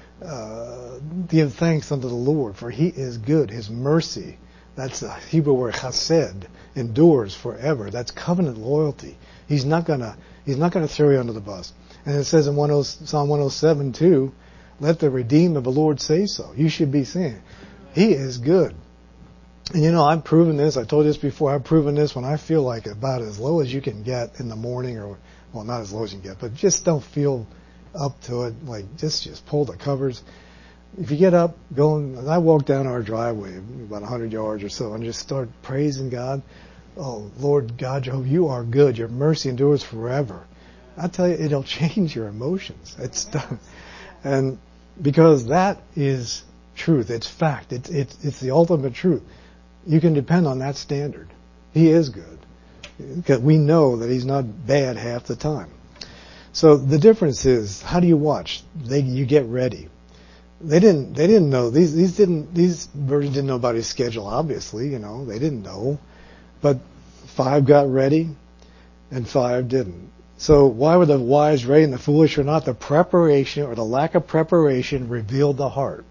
Give thanks unto the Lord, for He is good. His mercy, that's the Hebrew word chesed, endures forever. That's covenant loyalty. He's not gonna throw you under the bus. And it says in Psalm 107 too, let the redeemed of the Lord say so. You should be saying, He is good. And I've proven this. I told you this before. I've proven this when I feel like about as low as you can get in the morning, or well, not as low as you can get, but just don't feel up to it. Just pull the covers. If you get up, and I walk down our driveway about 100 yards or so and just start praising God. Oh, Lord God, Jehovah, you are good. Your mercy endures forever. I tell you, it'll change your emotions. It's done. And because that is truth. It's fact. It's the ultimate truth. You can depend on that standard. He is good. Because we know that He's not bad half the time. So the difference is, how do you watch? You get ready. They didn't know, these virgins didn't know about His schedule, obviously, they didn't know. But 5 got ready and 5 didn't. So why were the wise ready and the foolish were not? The preparation or the lack of preparation revealed the heart.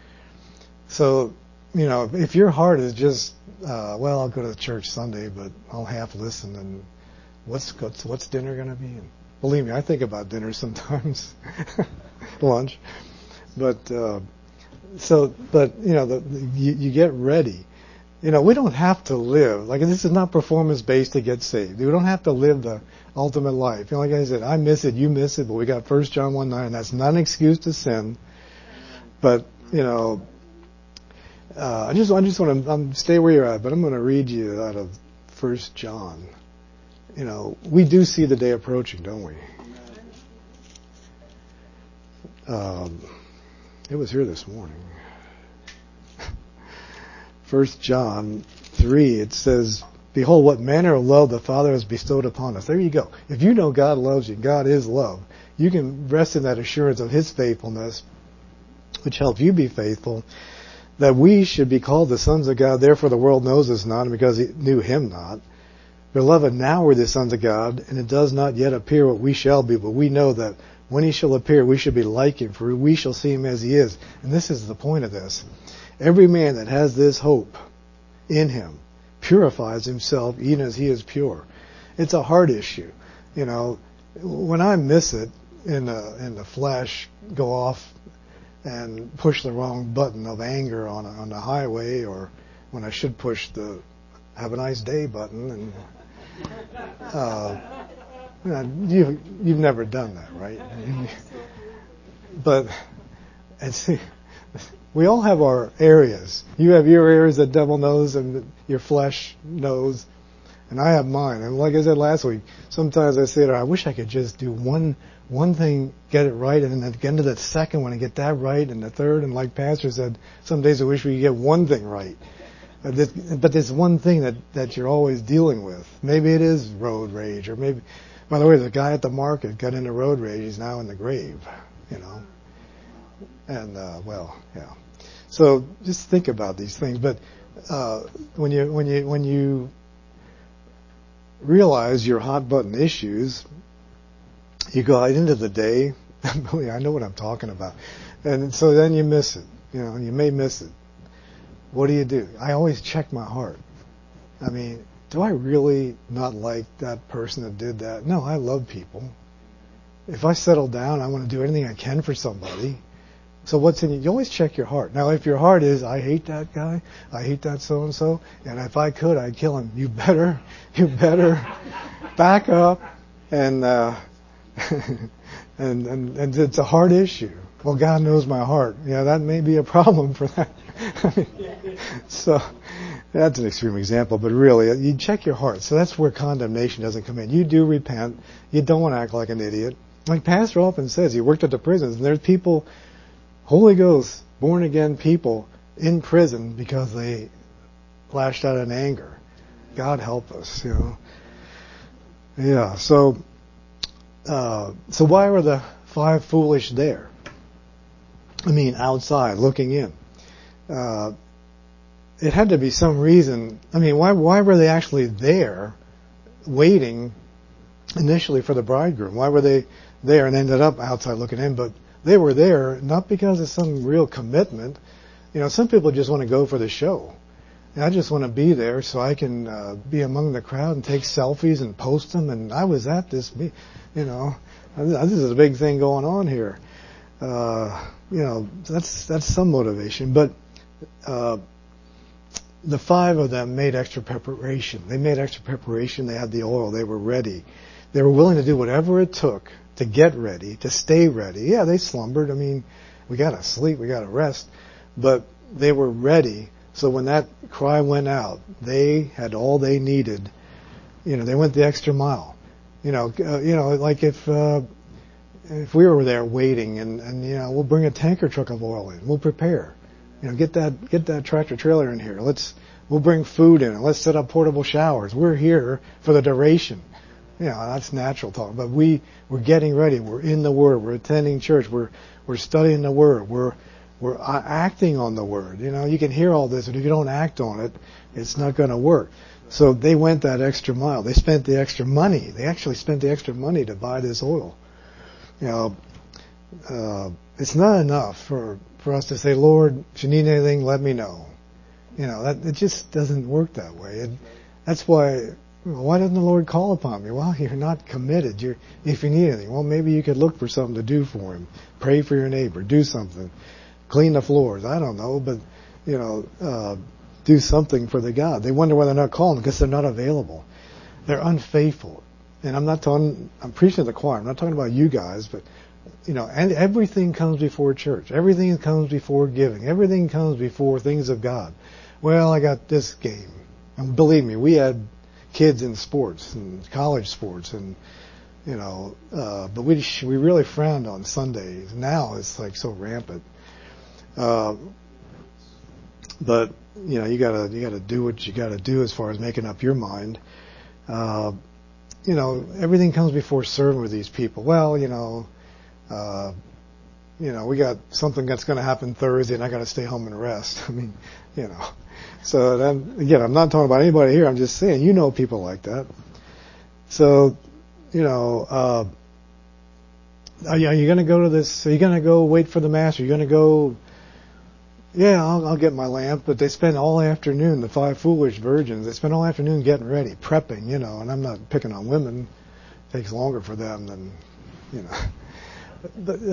So, if your heart is just, I'll go to church Sunday, but I'll half listen, and what's dinner going to be? And believe me, I think about dinner sometimes, lunch. But you get ready. We don't have to live, this is not performance based to get saved. We don't have to live the ultimate life. Like I said, I miss it, you miss it, but we got 1 John 1:9. That's not an excuse to sin. But, I just want to stay where you're at, but I'm going to read you out of 1 John. We do see the day approaching, don't we? It was here this morning. 1 John 3, it says, behold, what manner of love the Father has bestowed upon us. There you go. If you know God loves you, God is love, you can rest in that assurance of His faithfulness, which helps you be faithful, that we should be called the sons of God. Therefore the world knows us not, because it knew Him not. Beloved, now we're the sons of God, and it does not yet appear what we shall be, but we know that when He shall appear, we shall be like Him, for we shall see Him as He is. And this is the point of this. Every man that has this hope in him purifies himself even as he is pure. It's a heart issue. When I miss it in the flesh, go off and push the wrong button of anger on the highway, or when I should push the have a nice day button, and you've never done that, right? But we all have our areas. You have your areas that devil knows and your flesh knows. And I have mine. And like I said last week, sometimes I say, I wish I could just do one thing, get it right, and then get into that second one and get that right, and the third. And like Pastor said, some days I wish we could get one thing right. But there's one thing that you're always dealing with. Maybe it is road rage, or maybe, by the way, the guy at the market got into road rage. He's now in the grave, And, yeah. So just think about these things. But when you realize your hot button issues, you go out into the day. I know what I'm talking about, and so then you miss it. You may miss it. What do? I always check my heart. I mean, do I really not like that person that did that? No, I love people. If I settle down, I want to do anything I can for somebody. So what's in you? You always check your heart. Now, if your heart is, I hate that guy, I hate that so-and-so, and if I could, I'd kill him. You better back up and it's a heart issue. Well, God knows my heart. That may be a problem for that. So that's an extreme example, but really, you check your heart. So that's where condemnation doesn't come in. You do repent. You don't want to act like an idiot. Like Pastor often says, he worked at the prisons, and there's people, Holy Ghost, born again people in prison because they lashed out in anger. God help us, Yeah. So why were the 5 foolish there? I mean, outside looking in. It had to be some reason. I mean, why were they actually there, waiting initially for the bridegroom? Why were they there and ended up outside looking in? But they were there not because of some real commitment. Some people just want to go for the show. And I just want to be there so I can be among the crowd and take selfies and post them. And I was at this, this is a big thing going on here. That's some motivation. But the 5 of them made extra preparation. They made extra preparation. They had the oil. They were ready. They were willing to do whatever it took to get ready, to stay ready. Yeah, they slumbered. I mean, we got to sleep, we got to rest. But they were ready. So when that cry went out, they had all they needed. They went the extra mile. Like if we were there waiting and we'll bring a tanker truck of oil in. We'll prepare. Get that tractor trailer in here. We'll bring food in and let's set up portable showers. We're here for the duration. That's natural talk. But we're getting ready. We're in the Word. We're attending church. We're studying the Word. We're acting on the Word. You can hear all this, but if you don't act on it, it's not going to work. So they went that extra mile. They spent the extra money. They actually spent the extra money to buy this oil. It's not enough for us to say, Lord, if you need anything, let me know. It just doesn't work that way. And that's why doesn't the Lord call upon me? Well, you're not committed. If you need anything, well, maybe you could look for something to do for Him. Pray for your neighbor. Do something. Clean the floors. I don't know, but do something for the God. They wonder why they're not calling because they're not available. They're unfaithful. And I'm preaching to the choir. I'm not talking about you guys, but and everything comes before church. Everything comes before giving. Everything comes before things of God. Well, I got this game. And believe me, we had kids in sports and college sports and but we really frowned on Sundays. Now it's like so rampant. But you gotta do what you gotta do as far as making up your mind. Everything comes before serving with these people. Well, we got something that's going to happen Thursday, and I got to stay home and rest. I mean, So then again, I'm not talking about anybody here. I'm just saying, people like that. So, are you going to go to this? Are you going to go wait for the mass? Are you going to go? Yeah, I'll get my lamp. But they spend all afternoon, the 5 foolish virgins, they spend all afternoon getting ready, prepping, and I'm not picking on women. It takes longer for them than, But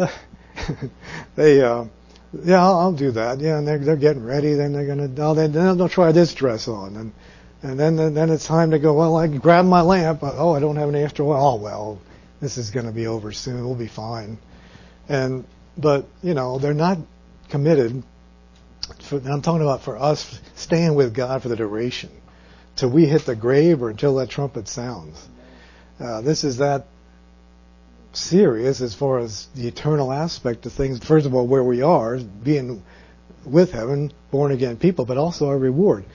I'll do that. Yeah, and they're getting ready. Then they're gonna. Then they'll try this dress on, and then it's time to go. Well, I can grab my lamp. I don't have any extra oil. Oh well, this is going to be over soon. We'll be fine. But they're not committed. I'm talking about for us staying with God for the duration. till we hit the grave or until that trumpet sounds. This is that serious as far as the eternal aspect of things. First of all, where we are, being with heaven, born again people, but also our reward.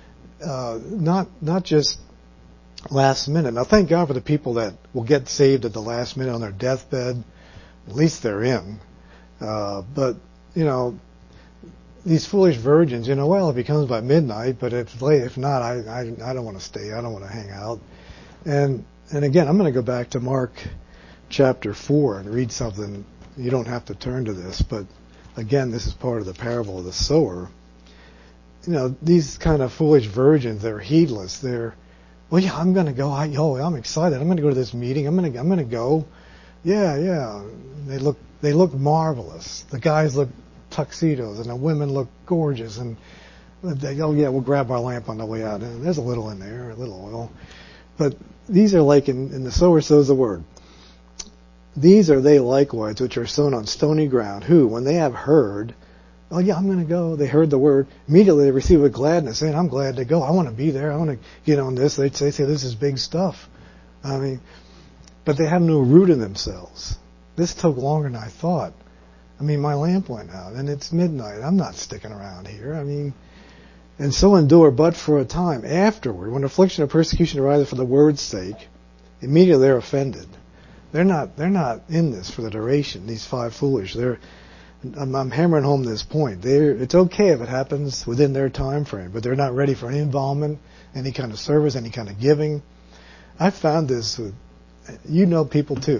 Not just last minute. Now, thank God for the people that will get saved at the last minute on their deathbed. At least they're in. But these foolish virgins, well, if he comes by midnight, but if late, if not, I don't want to stay. I don't want to hang out. And again, I'm going to go back to Mark chapter 4 and read something. You don't have to turn to this, but again, this is part of the parable of the sower. These kind of foolish virgins, they're heedless. They're, well, yeah, I'm going to go. I'm excited. I'm going to go to this meeting. I'm going to go. Yeah. They look marvelous. The guys look tuxedos, and the women look gorgeous. And we'll grab our lamp on the way out. And there's a little in there, a little oil. But these are like in the sower sows the word. These are they likewise, which are sown on stony ground, who, when they have heard, oh yeah, I'm going to go. They heard the word. Immediately they receive with gladness, saying, I'm glad to go. I want to be there. I want to get on this. They say, this is big stuff. But they have no root in themselves. This took longer than I thought. My lamp went out, and it's midnight. I'm not sticking around here. And so endure but for a time. Afterward, when affliction or persecution arises for the word's sake, immediately they're offended. They're not in this for the duration, these five foolish. I'm hammering home this point. It's okay if it happens within their time frame, but they're not ready for any involvement, any kind of service, any kind of giving. I found this with, people too.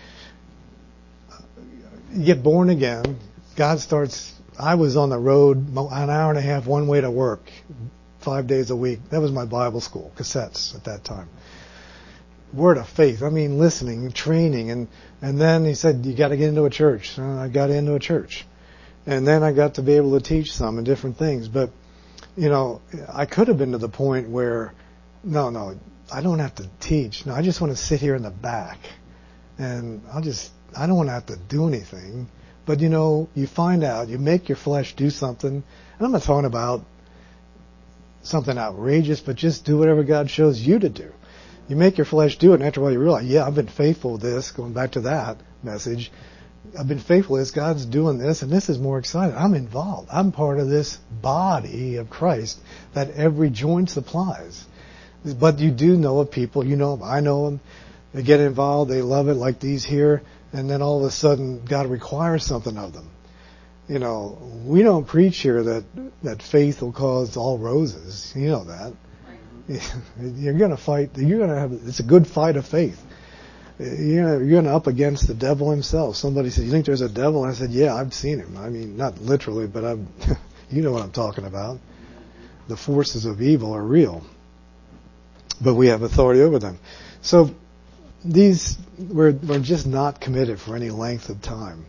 You get born again, God starts, I was on the road an hour and a half one way to work, 5 days a week. That was my Bible school, cassettes at that time. Word of faith. Listening, training, and then he said, you got to get into a church. I got into a church. And then I got to be able to teach some and different things. But, I could have been to the point where, no, I don't have to teach. No, I just want to sit here in the back. And I don't want to have to do anything. But, you find out, you make your flesh do something. And I'm not talking about something outrageous, but just do whatever God shows you to do. You make your flesh do it, and after a while you realize, yeah, I've been faithful with this, going back to that message. I've been faithful with this, God's doing this, and this is more exciting. I'm involved. I'm part of this body of Christ that every joint supplies. But you do know of people, I know them, they get involved, they love it like these here, and then all of a sudden God requires something of them. We don't preach here that faith will cause all roses. You know that. You're going to fight. It's a good fight of faith. You're going to up against the devil himself. Somebody said, you think there's a devil? And I said, yeah, I've seen him. Not literally, but you know what I'm talking about. The forces of evil are real. But we have authority over them. So we're just not committed for any length of time.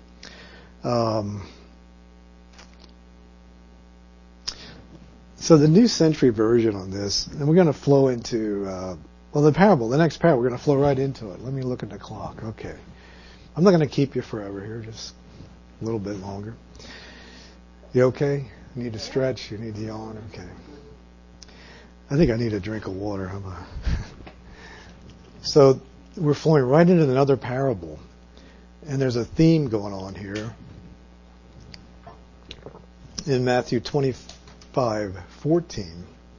So the New Century Version on this, and we're going to flow into, the next parable, we're going to flow right into it. Let me look at the clock. Okay. I'm not going to keep you forever here, just a little bit longer. You okay? You need to stretch? You need to yawn? Okay. I think I need a drink of water. So we're flowing right into another parable, and there's a theme going on here in Matthew 25:14.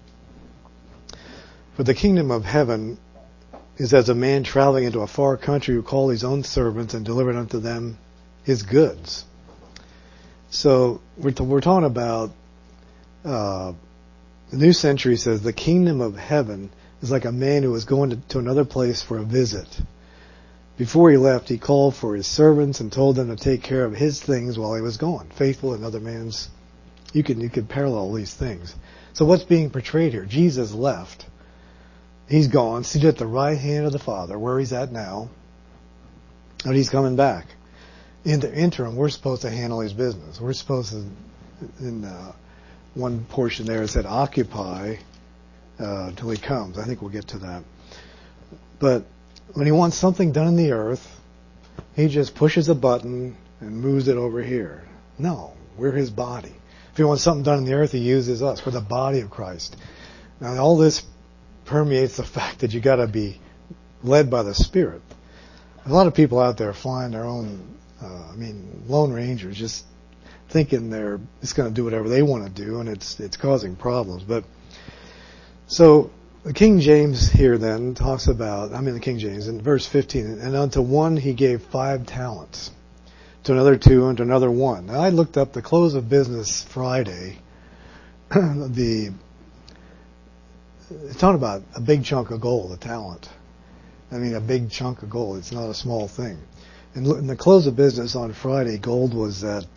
For the kingdom of heaven is as a man traveling into a far country who called his own servants and delivered unto them his goods. So we're talking about the New Century says the kingdom of heaven is like a man who was going to another place for a visit. Before he left, he called for his servants and told them to take care of his things while he was gone. Faithful in another man's. You could parallel these things. So what's being portrayed here? Jesus left. He's gone, seated at the right hand of the Father, where he's at now, and he's coming back. In the interim, we're supposed to handle his business. We're supposed to, in one portion there, it said occupy till he comes. I think we'll get to that. But when he wants something done in the earth, he just pushes a button and moves it over here. No, we're his body. If he wants something done in the earth, he uses us. We're the body of Christ. Now, all this permeates the fact that you got to be led by the Spirit. A lot of people out there flying their own, Lone Rangers, just thinking they're just going to do whatever they want to do, and it's causing problems. But so the King James here then talks about, the King James in verse 15, and unto one he gave 5 talents, to another 2, and to another 1. Now I looked up the close of business Friday. It's talking about a big chunk of gold, a talent. A big chunk of gold. It's not a small thing. And in the close of business on Friday, gold was at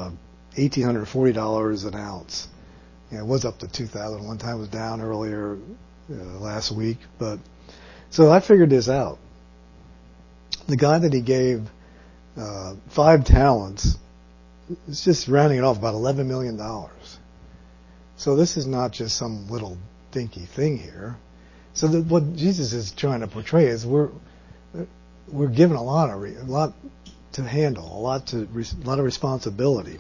$1,840 an ounce. It was up to $2,000. One time it was down earlier last week. But so I figured this out. The guy that he gave 5 talents, it's just rounding it off, about $11 million. So this is not just some little dinky thing here. So what Jesus is trying to portray is we're given a lot to handle, a lot of responsibility.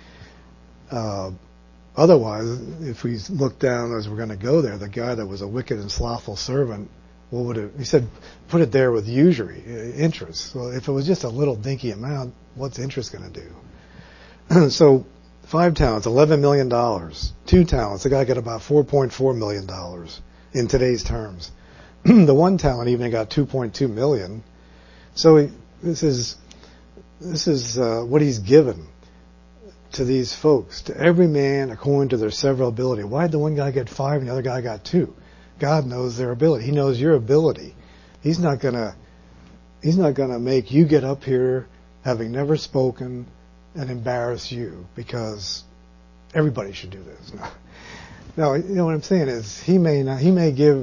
Otherwise, if we look down as we're going to go there, the guy that was a wicked and slothful servant, he said, put it there with usury, interest. Well, if it was just a little dinky amount, what's interest going to do? So 5 talents, $11 million. 2 talents, the guy got about $4.4 million in today's terms. The 1 talent even got $2.2 million. So this is what he's given to these folks, to every man according to their several ability. Why did the one guy get 5 and the other guy got 2? God knows their ability. He knows your ability. He's not gonna make you get up here having never spoken and embarrass you because everybody should do this. No, you know what I'm saying is he may give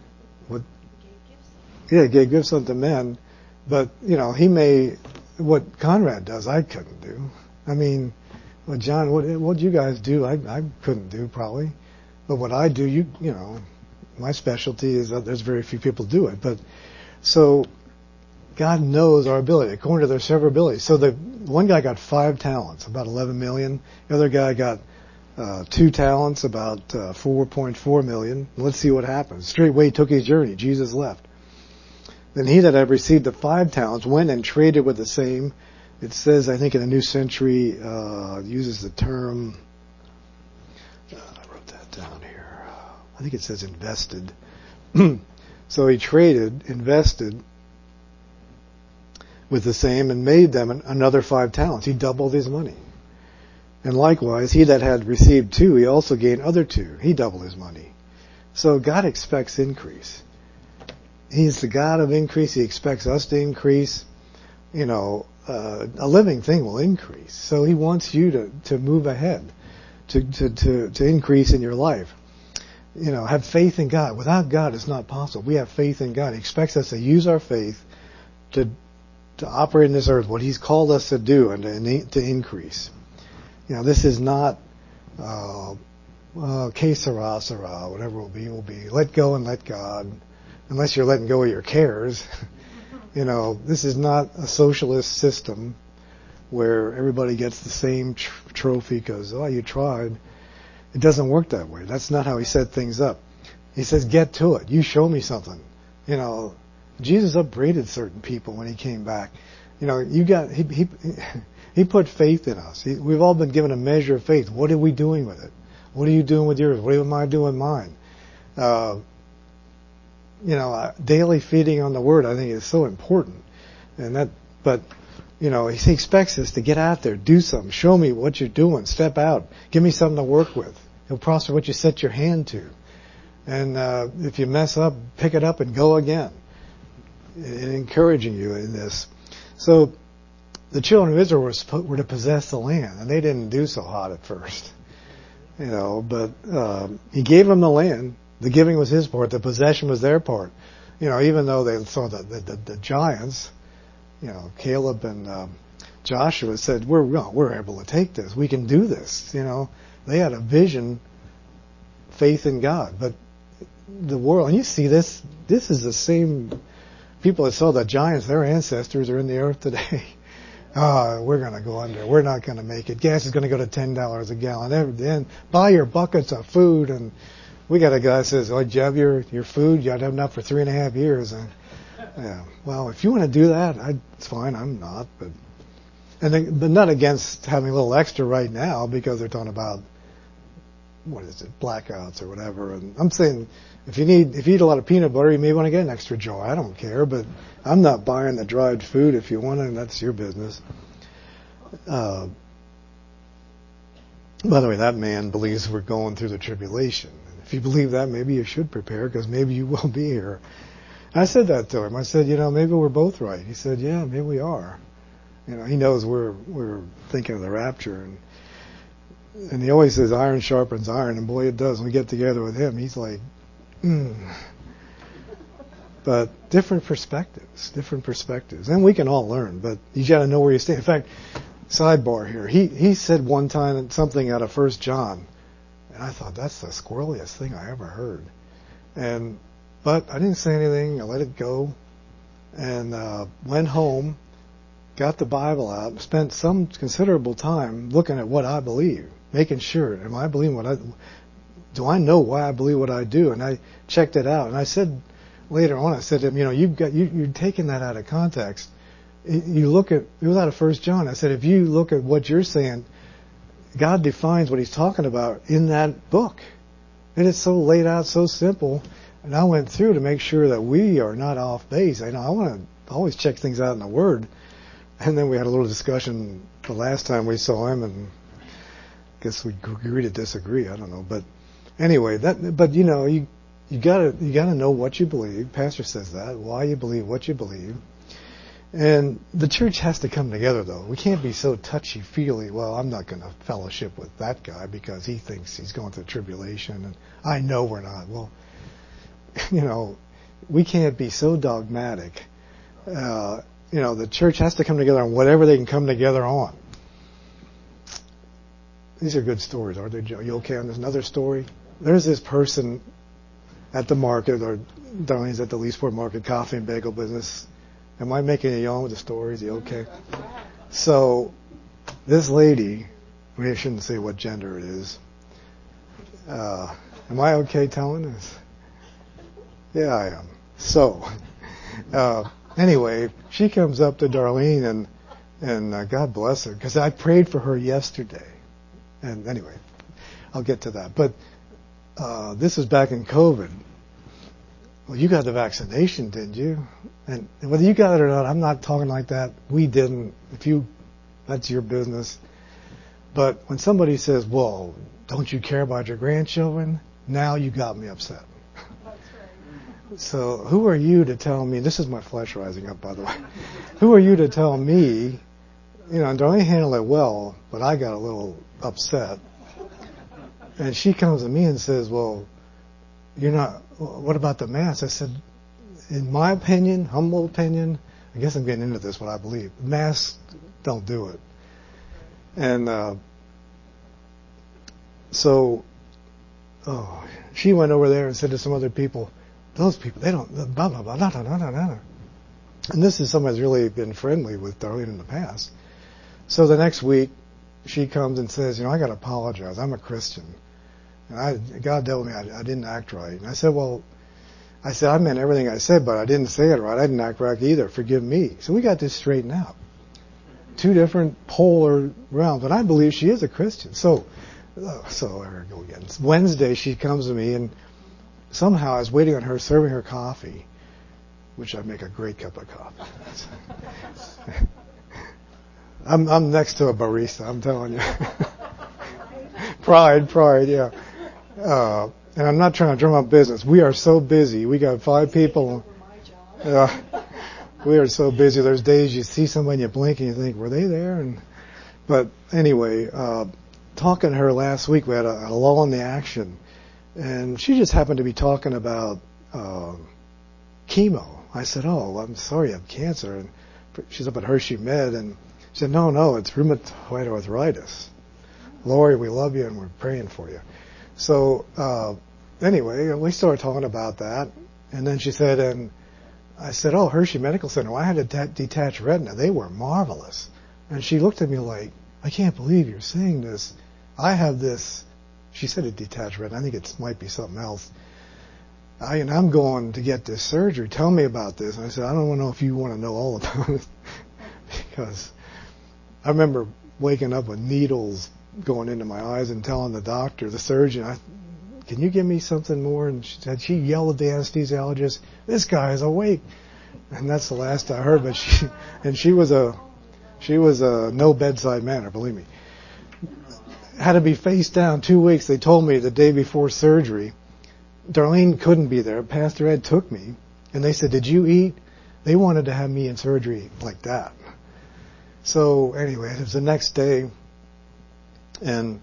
give something to men, but what Conrad does I couldn't do. John, what you guys do I couldn't do probably, but what I do my specialty is that there's very few people do it. But so God knows our ability according to their several abilities. So the one guy got 5 talents, about 11 million. The other guy got 2 talents, about 4.4 million. Let's see what happens. Straightway took his journey. Jesus left. Then he that had received the 5 talents went and traded with the same. It says, I think in the New Century, uses the term, I wrote that down here. I think it says invested. So he invested with the same and made them another 5 talents. He doubled his money. And likewise, he that had received 2, he also gained other 2. He doubled his money. So God expects increase. He's the God of increase. He expects us to increase. A living thing will increase. So he wants you to move ahead, to increase in your life. Have faith in God. Without God, it's not possible. We have faith in God. He expects us to use our faith to operate in this earth, what He's called us to do, and to increase. This is not que sera, sera, whatever will be. Let go and let God, unless you're letting go of your cares. This is not a socialist system where everybody gets the same trophy because, you tried. It doesn't work that way. That's not how He set things up. He says, get to it. You show me something. Jesus upbraided certain people when He came back. He put faith in us. We've all been given a measure of faith. What are we doing with it? What are you doing with yours? What am I doing with mine? Daily feeding on the Word, I think, is so important. But He expects us to get out there, do something, show me what you're doing, step out, give me something to work with. He'll prosper what you set your hand to. And if you mess up, pick it up and go again. And encouraging you in this. So the children of Israel were to possess the land, and they didn't do so hot at first. But He gave them the land. The giving was His part. The possession was their part. Even though they saw the giants, Caleb and Joshua said, we're able to take this. We can do this. They had a vision, faith in God. But the world, and you see this is the same people that saw the giants, their ancestors are in the earth today. We're going to go under. We're not going to make it. Gas is going to go to $10 a gallon. Then buy your buckets of food and We got a guy that says, "Oh, did you have your food? You had to have enough for 3.5 years." And, yeah. Well, if you want to do that, it's fine. I'm not, but not against having a little extra right now because they're talking about blackouts or whatever. And I'm saying if you eat a lot of peanut butter, you may want to get an extra jar. I don't care, but I'm not buying the dried food. If you want it, that's your business. By the way, that man believes we're going through the tribulation. If you believe that, maybe you should prepare because maybe you will be here. I said that to him. I said, maybe we're both right. He said, yeah, maybe we are. He knows we're thinking of the rapture, and he always says iron sharpens iron, and boy, it does. When we get together with him, he's like, But different perspectives, and we can all learn. But you got to know where you stand. In fact, sidebar here, he said one time something out of 1 John, and I thought that's the squirreliest thing I ever heard. But I didn't say anything. I let it go, and went home. Got the Bible out, spent some considerable time looking at what I believe, making sure, am I believing do I know why I believe what I do? And I checked it out, and I said later on, I said to him, you're taking that out of context. You look at, it was out of 1 John, I said, if you look at what you're saying, God defines what he's talking about in that book. And it's so laid out, so simple. And I went through to make sure that we are not off base. I want to always check things out in the Word. And then we had a little discussion the last time we saw him, and I guess we agreed to disagree. I don't know, but anyway, you gotta know what you believe. Pastor says that, why you believe what you believe, and the church has to come together. Though we can't be so touchy feely. Well, I'm not going to fellowship with that guy because he thinks he's going through tribulation, and I know we're not. Well, we can't be so dogmatic. The church has to come together on whatever they can come together on. These are good stories, aren't they, Joe? You okay on this? Another story? There's this person at the market, or Darlene's at the Leesport Market, coffee and bagel business. Am I making you yawn with the stories? You okay? So, this lady, I shouldn't say what gender it is. Am I okay telling this? Yeah, I am. So, anyway, she comes up to Darlene, and God bless her, because I prayed for her yesterday. And anyway, I'll get to that. But this was back in COVID. Well, you got the vaccination, didn't you? And whether you got it or not, I'm not talking like that. We didn't. That's your business. But when somebody says, well, don't you care about your grandchildren? Now you got me upset. So who are you to tell me, this is my flesh rising up, by the way. Who are you to tell me, and Darlene handled it well, but I got a little upset. And she comes to me and says, well, what about the mask? I said, in my opinion, humble opinion, I guess I'm getting into this, what I believe. Masks don't do it. And she went over there and said to some other people, those people, they don't, blah, blah, blah, blah, blah, blah, blah. And this is someone who's really been friendly with Darlene in the past. So the next week, she comes and says, I got to apologize. I'm a Christian. And God dealt with me. I didn't act right. And I said, I meant everything I said, but I didn't say it right. I didn't act right either. Forgive me. So we got this straightened out. Two different polar realms. And I believe she is a Christian. So there we go again. It's Wednesday, she comes to me, and somehow I was waiting on her, serving her coffee, which I make a great cup of coffee. I'm next to a barista, I'm telling you. Pride, yeah. And I'm not trying to drum up business. We are so busy. We got 5 people. We are so busy. There's days you see somebody and you blink and you think, were they there? But anyway, talking to her last week, we had a lull in the action. And she just happened to be talking about chemo. I said, oh, I'm sorry you have cancer. And she's up at Hershey Med, and she said, no, it's rheumatoid arthritis. Lori, we love you and we're praying for you. So anyway, we started talking about that. And then she said, and I said, oh, Hershey Medical Center. Well, I had a detached retina. They were marvelous. And she looked at me like, I can't believe you're saying this. I have this She said a detached retina. I think it might be something else. I'm going to get this surgery. Tell me about this. And I said, I don't know if you want to know all about it. Because I remember waking up with needles going into my eyes and telling the doctor, the surgeon, can you give me something more? And she yelled at the anesthesiologist, this guy is awake. And that's the last I heard. But she was a no bedside manner, believe me. Had to be face down 2 weeks. They told me the day before surgery. Darlene couldn't be there. Pastor Ed took me, and they said, did you eat? They wanted to have me in surgery like that. So anyway, it was the next day, and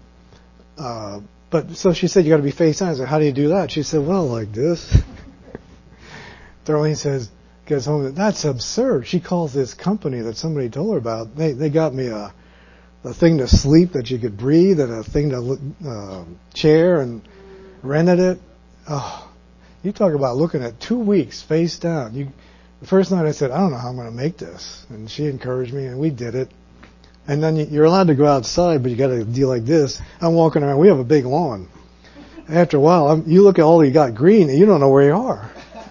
so she said, you got to be face down. I said, how do you do that? She said, well, like this. Darlene gets home, that's absurd. She calls this company that somebody told her about. They got me a thing to sleep that you could breathe, and a thing to chair, and rented it. Oh, you talk about looking at 2 weeks face down. The first night I said, I don't know how I'm going to make this. And she encouraged me, and we did it. And then you're allowed to go outside, but you got to deal like this. I'm walking around. We have a big lawn. After a while, you look at all you got green, and you don't know where you are.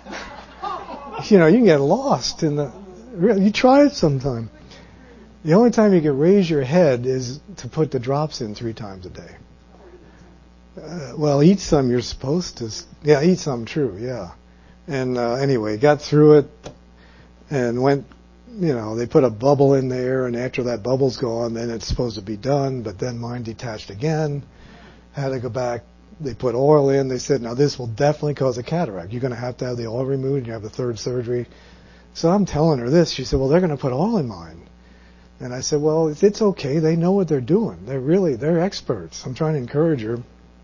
You can get lost you try it sometime. The only time you can raise your head is to put the drops in 3 times a day. Well, eat some, you're supposed to. Yeah, eat some, true, yeah. And anyway, got through it and went, they put a bubble in there, and after that bubble's gone, then it's supposed to be done, but then mine detached again. Had to go back. They put oil in. They said, now this will definitely cause a cataract. You're going to have the oil removed, and you have the 3rd surgery. So I'm telling her this. She said, well, they're going to put oil in mine. And I said, well, it's okay. They know what they're doing. They're experts. I'm trying to encourage her.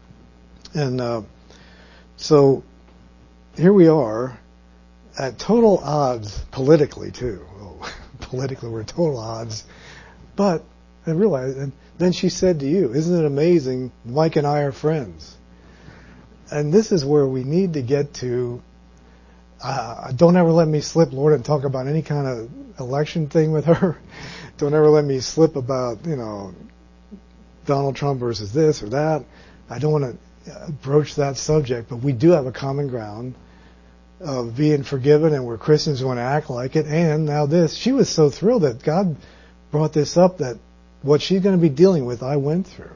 And so here we are at total odds politically, too. Politically, we're at total odds. But I realized, and then she said to you, isn't it amazing? Mike and I are friends. And this is where we need to get to. Don't ever let me slip, Lord, and talk about any kind of election thing with her. Don't ever let me slip about, Donald Trump versus this or that. I don't want to broach that subject, but we do have a common ground of being forgiven, and we're Christians who want to act like it. And now this, she was so thrilled that God brought this up, that what she's going to be dealing with, I went through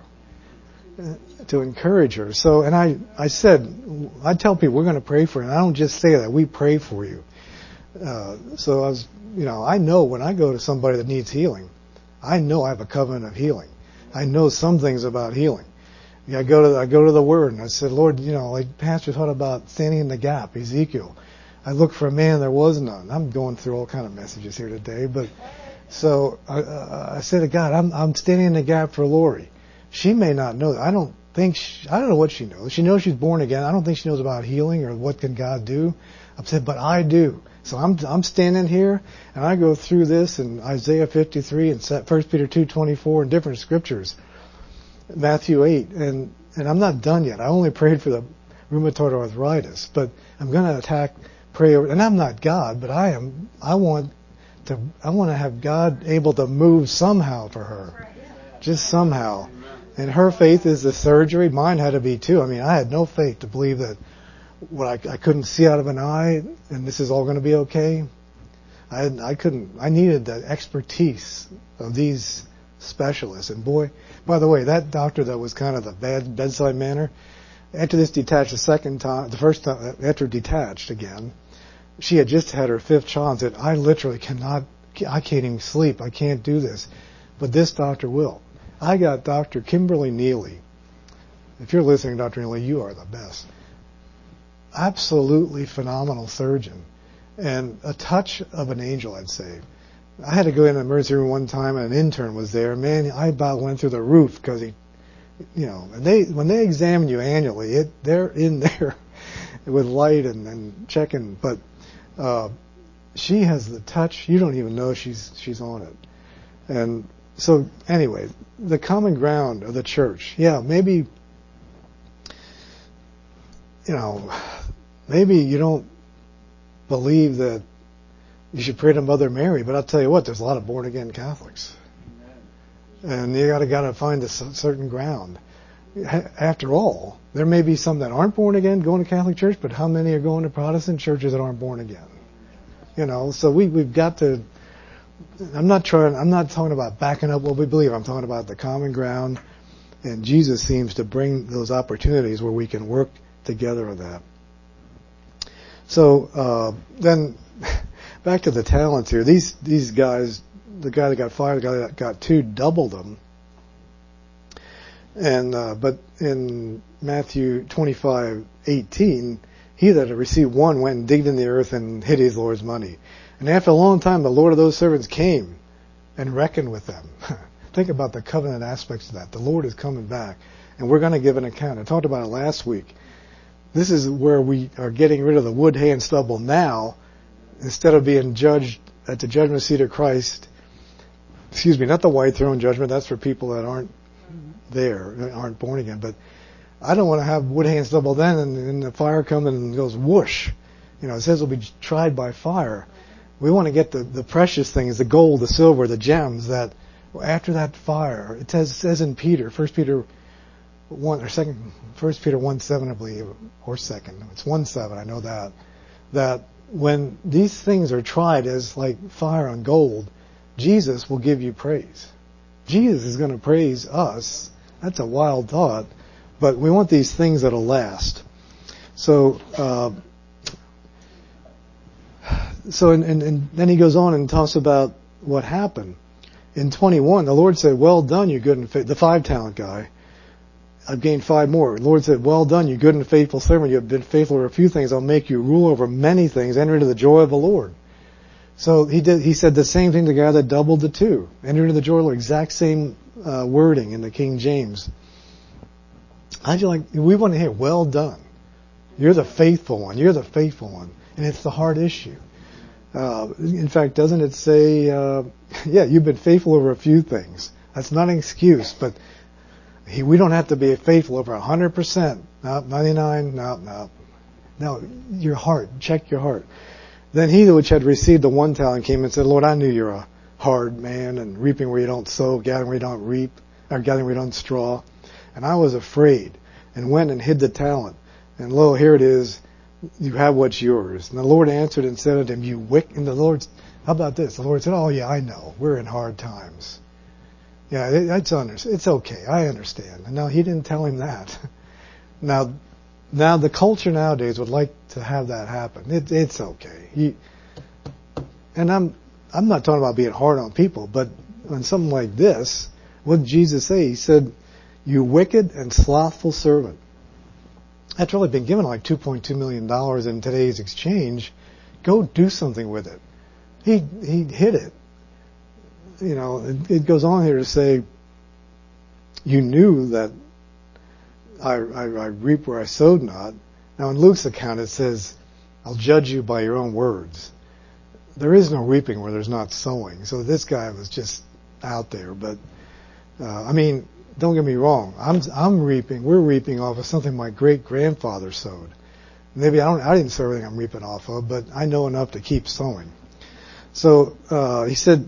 to encourage her. So, and I said, I tell people we're going to pray for you. And I don't just say that, we pray for you. So I was, I know when I go to somebody that needs healing, I know I have a covenant of healing. I know some things about healing. I go to the Word, and I said, Lord, like Pastor taught about standing in the gap, Ezekiel. I looked for a man, there was none. I'm going through all kind of messages here today, but so I said to God, I'm standing in the gap for Lori. She may not know that. I don't know what she knows. She knows she's born again. I don't think she knows about healing or what can God do. I said, but I do. So I'm standing here, and I go through this in Isaiah 53 and 1 Peter 2:24 and different scriptures. Matthew 8, and I'm not done yet. I only prayed for the rheumatoid arthritis, but I'm going to pray over, and I'm not God, but I want to have God able to move somehow for her, just somehow. And her faith is the surgery. Mine had to be too. I mean, I had no faith to believe that what I couldn't see out of an eye, and this is all going to be okay. I couldn't. I needed the expertise of these specialists. And boy, by the way, that doctor that was kind of the bad bedside manner, after this detached the first time, after detached again, she had just had her 5th child and said, I literally I can't even sleep. I can't do this. But this doctor will. I got Dr. Kimberly Neely. If you're listening, Dr. Neely, you are the best. Absolutely phenomenal surgeon. And a touch of an angel, I'd say. I had to go in the emergency room one time, and an intern was there. Man, I about went through the roof because he, and when they examine you annually, they're in there with light and checking. But she has the touch. You don't even know she's on it. And so anyway, the common ground of the church. Yeah, maybe you don't believe that you should pray to Mother Mary, but I'll tell you what, there's a lot of born-again Catholics. And you got to find a certain ground. after all, there may be some that aren't born again going to Catholic Church, but how many are going to Protestant churches that aren't born again? So we've got to. I'm not talking about backing up what we believe. I'm talking about the common ground, and Jesus seems to bring those opportunities where we can work together on that. So then, back to the talents here. These guys, the guy that got 5, the guy that got 2, doubled them. And but in Matthew 25:18, he that had received 1 went and digged in the earth and hid his Lord's money. And after a long time, the Lord of those servants came and reckoned with them. Think about the covenant aspects of that. The Lord is coming back, and we're going to give an account. I talked about it last week. This is where we are getting rid of the wood, hay, and stubble now, instead of being judged at the judgment seat of Christ. Excuse me, not the white throne judgment. That's for people that aren't there, aren't born again. But I don't want to have wood, hay, and stubble then, and the fire comes and goes whoosh. It says we'll be tried by fire. We want to get the precious things, the gold, the silver, the gems, that after that fire, it says in Peter, 1 Peter 1:7, I believe, or 2nd. It's 1:7, I know that when these things are tried as like fire on gold, Jesus will give you praise. Jesus is going to praise us. That's a wild thought, but we want these things that'll last. So and then he goes on and talks about what happened. In 21, the Lord said, "Well done, you good and faithful," the 5-talent guy. I've gained 5 more. The Lord said, "Well done, you good and faithful servant. You have been faithful over a few things. I'll make you rule over many things. Enter into the joy of the Lord." So he said the same thing to the guy that doubled the 2. Enter into the joy of the Lord. Exact same wording in the King James. We want to hear, "Well done. You're the faithful one. You're the faithful one." And it's the hard issue. In fact, doesn't it say, you've been faithful over a few things. That's not an excuse, but we don't have to be faithful over 100%. No, 99, no. No, your heart. Check your heart. Then he which had received the 1 talent came and said, "Lord, I knew you're a hard man, and reaping where you don't sow, gathering where you don't reap, or gathering where you don't straw. And I was afraid, and went and hid the talent. And lo, here it is. You have what's yours." And the Lord answered and said unto him, "You wicked." And how about this? The Lord said, "Oh yeah, I know. We're in hard times. Yeah, it's okay. I understand." And no, he didn't tell him that. Now the culture nowadays would like to have that happen. It's okay. And I'm not talking about being hard on people, but on something like this, what did Jesus say? He said, "You wicked and slothful servant." That's really been given like $2.2 million in today's exchange. Go do something with it. He hid it. It goes on here to say, "You knew that I reap where I sowed not." Now in Luke's account it says, "I'll judge you by your own words." There is no reaping where there's not sowing. So this guy was just out there. But don't get me wrong. We're reaping off of something my great grandfather sowed. Maybe I didn't sow everything I'm reaping off of, but I know enough to keep sowing. So he said,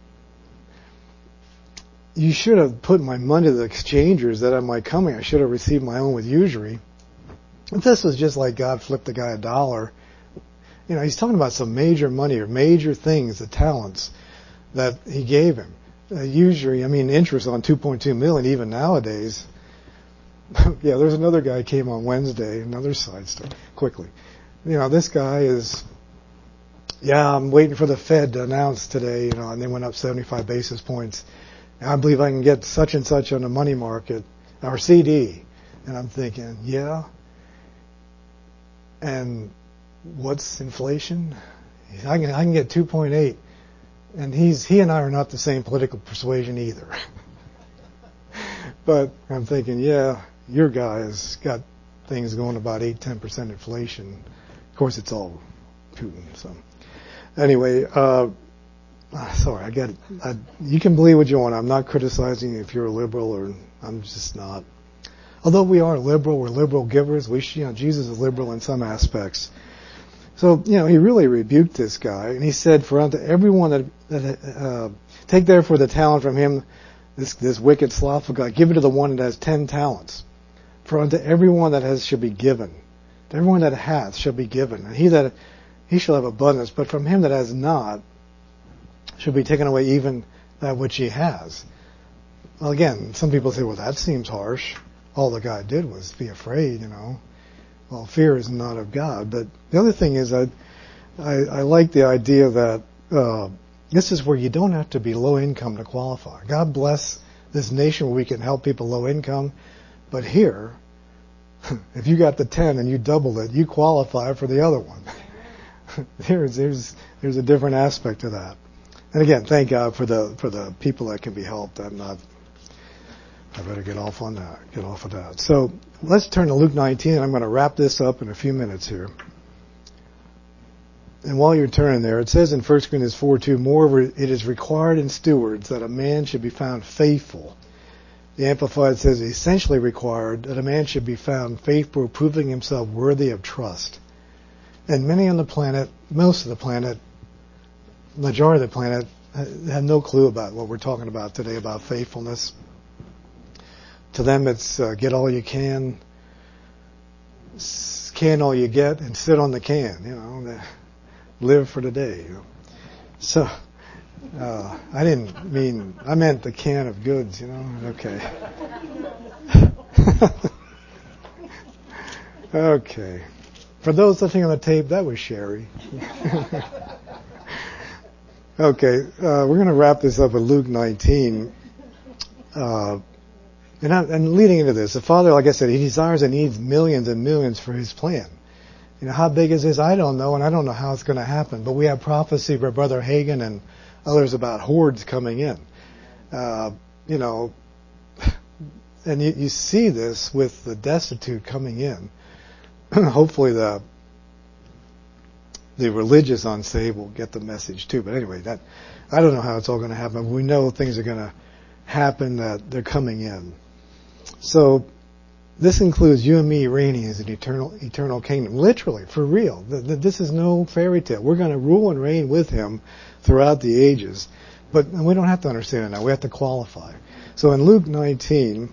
"You should have put my money to the exchangers, that at my coming I should have received my own with usury." If this was just like God flipped the guy $1, he's talking about some major money or major things, the talents that he gave him. Usury, interest on $2.2 million even nowadays. Yeah, there's another guy came on Wednesday, another side story, quickly. This guy is, I'm waiting for the Fed to announce today, and they went up 75 basis points. And I believe I can get such and such on the money market, or CD. And I'm thinking, yeah. And what's inflation? I can get 2.8. And he and I are not the same political persuasion either. But I'm thinking, your guy's got things going about 8-10% inflation. Of course, it's all Putin. So anyway, sorry, you can believe what you want. I'm not criticizing if you're a liberal, or I'm just not. Although we are liberal, we're liberal givers. Jesus is liberal in some aspects. So, he really rebuked this guy, and he said, "For unto everyone that take therefore the talent from him, this wicked, slothful guy, give it to the one that has 10 talents. For unto everyone that has shall be given. To everyone that hath shall be given. And he shall have abundance. But from him that has not shall be taken away even that which he has. Well, again, some people say, well, that seems harsh. All the guy did was be afraid, Well, fear is not of God. But the other thing is I like the idea that this is where you don't have to be low income to qualify. God bless this nation where we can help people low income. But here, if you got the 10 and you double it, you qualify for the other one. There's a different aspect to that. And again, thank God for the people that can be helped. I better get off of that. So let's turn to Luke 19, and I'm going to wrap this up in a few minutes here. And while you're turning there, it says in 1 Corinthians 4:2, moreover, it is required in stewards that a man should be found faithful. The Amplified says essentially required that a man should be found faithful, proving himself worthy of trust. And many on the planet, most of the planet, majority of the planet, have no clue about what we're talking about today about faithfulness. To them, it's get all you can all you get, and sit on the can. Live for today. So, I meant the can of goods. Okay. Okay. For those listening on the tape, that was Sherry. Okay, we're going to wrap this up with Luke 19. And leading into this, the Father, like I said, He desires and needs millions and millions for His plan. How big is this? I don't know, and I don't know how it's going to happen. But we have prophecy by Brother Hagin and others about hordes coming in. And you see this with the destitute coming in. Hopefully the religious unsaved will get the message too. But anyway, I don't know how it's all going to happen. We know things are going to happen, that they're coming in. So this includes you and me reigning as an eternal kingdom. Literally, for real. This is no fairy tale. We're going to rule and reign with Him throughout the ages. But we don't have to understand it now. We have to qualify. So in Luke 19,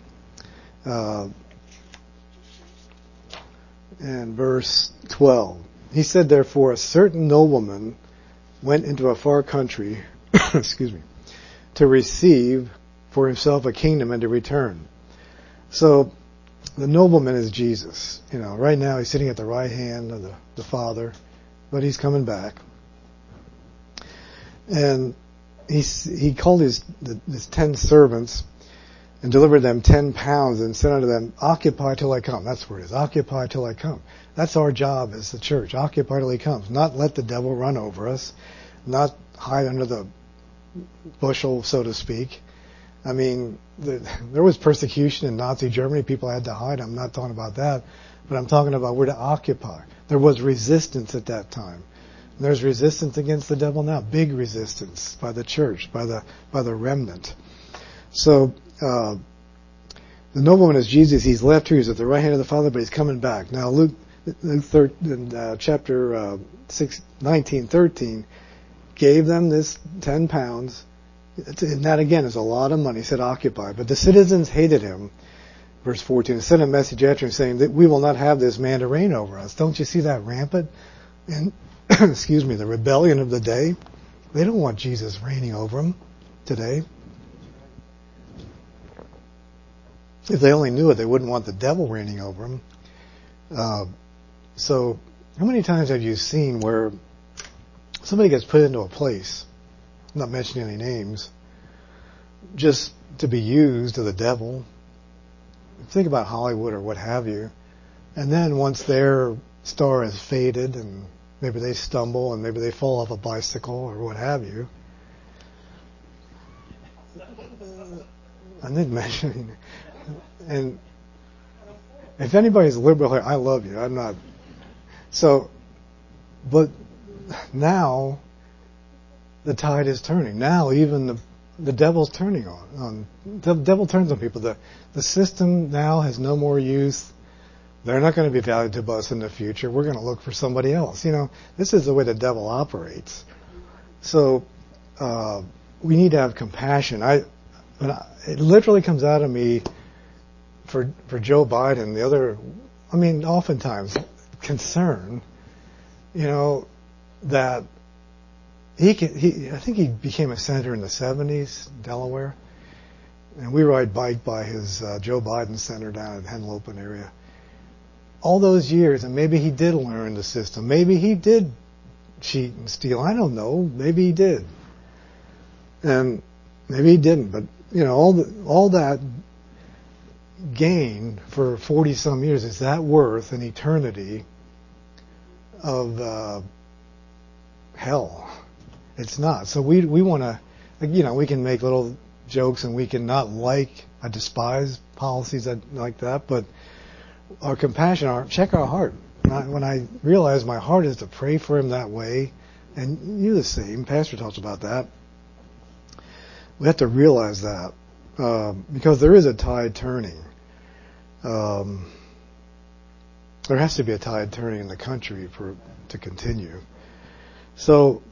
and verse 12, he said, therefore, a certain nobleman went into a far country, to receive for himself a kingdom and to return. So the nobleman is Jesus. Right now he's sitting at the right hand of the Father, but he's coming back. And he called his 10 servants and delivered them 10 pounds and said unto them, occupy till I come. That's where it is. Occupy till I come. That's our job as the church. Occupy till He comes. Not let the devil run over us. Not hide under the bushel, so to speak. There was persecution in Nazi Germany. People had to hide. I'm not talking about that. But I'm talking about we're to occupy. There was resistance at that time. And there's resistance against the devil now. Big resistance by the church, by the remnant. So, the nobleman is Jesus. He's left here. He's at the right hand of the Father, but He's coming back. Now, Luke chapter 19:13 gave them this 10 pounds. And that, again, is a lot of money. He said, occupy. But the citizens hated Him. Verse 14, and sent a message after Him saying that we will not have this man to reign over us. Don't you see that rampant? And, the rebellion of the day. They don't want Jesus reigning over them today. If they only knew it, they wouldn't want the devil reigning over them. So, how many times have you seen where somebody gets put into a place, I'm not mentioning any names, just to be used to the devil? Think about Hollywood or what have you. And then once their star has faded and maybe they stumble and maybe they fall off a bicycle or what have you. I didn't mention. And if anybody's liberal here, I love you. I'm not. So, but now the tide is turning. Now even the devil's turning on. The devil turns on people. The system now has no more use. They're not going to be valued to us in the future. We're going to look for somebody else. This is the way the devil operates. So we need to have compassion. It literally comes out of me for Joe Biden, the other, I mean, oftentimes concern, that I think he became a senator in the 70s, Delaware, and we ride bike by his Joe Biden Center down in Henlopen area. All those years, and maybe he did learn the system. Maybe he did cheat and steal. I don't know. Maybe he did, and maybe he didn't. But all that gain for 40 some years, is that worth an eternity of hell? It's not. So we want to, we can make little jokes and we can not I despise policies like that, but our compassion, check our heart. When I realize my heart is to pray for him that way, and you the same, Pastor talks about that, we have to realize that, because there is a tide turning. There has to be a tide turning in the country to continue. So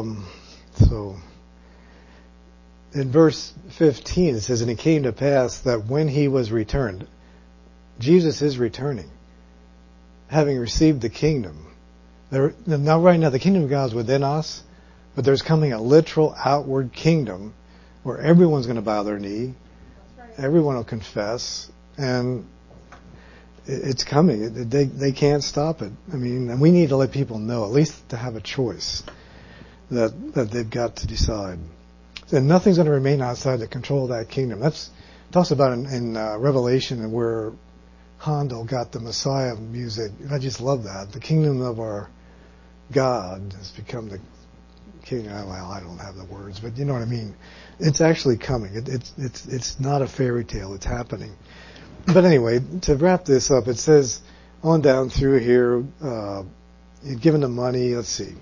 in verse 15 it says, and it came to pass that when he was returned, Jesus is returning, having received the kingdom. Now right now the kingdom of God is within us, but there's coming a literal outward kingdom where everyone's going to bow their knee. Right. Everyone will confess, and it's coming. They can't stop it. I mean, and we need to let people know, at least to have a choice, that they've got to decide. And nothing's going to remain outside the control of that kingdom. That's talks about in Revelation, where Handel got the Messiah music. And I just love that. The kingdom of our God has become the king. Well, I don't have the words, but you know what I mean. It's actually coming. It's not a fairy tale. It's happening. But anyway, to wrap this up, it says on down through here, he'd given them money. Let's see.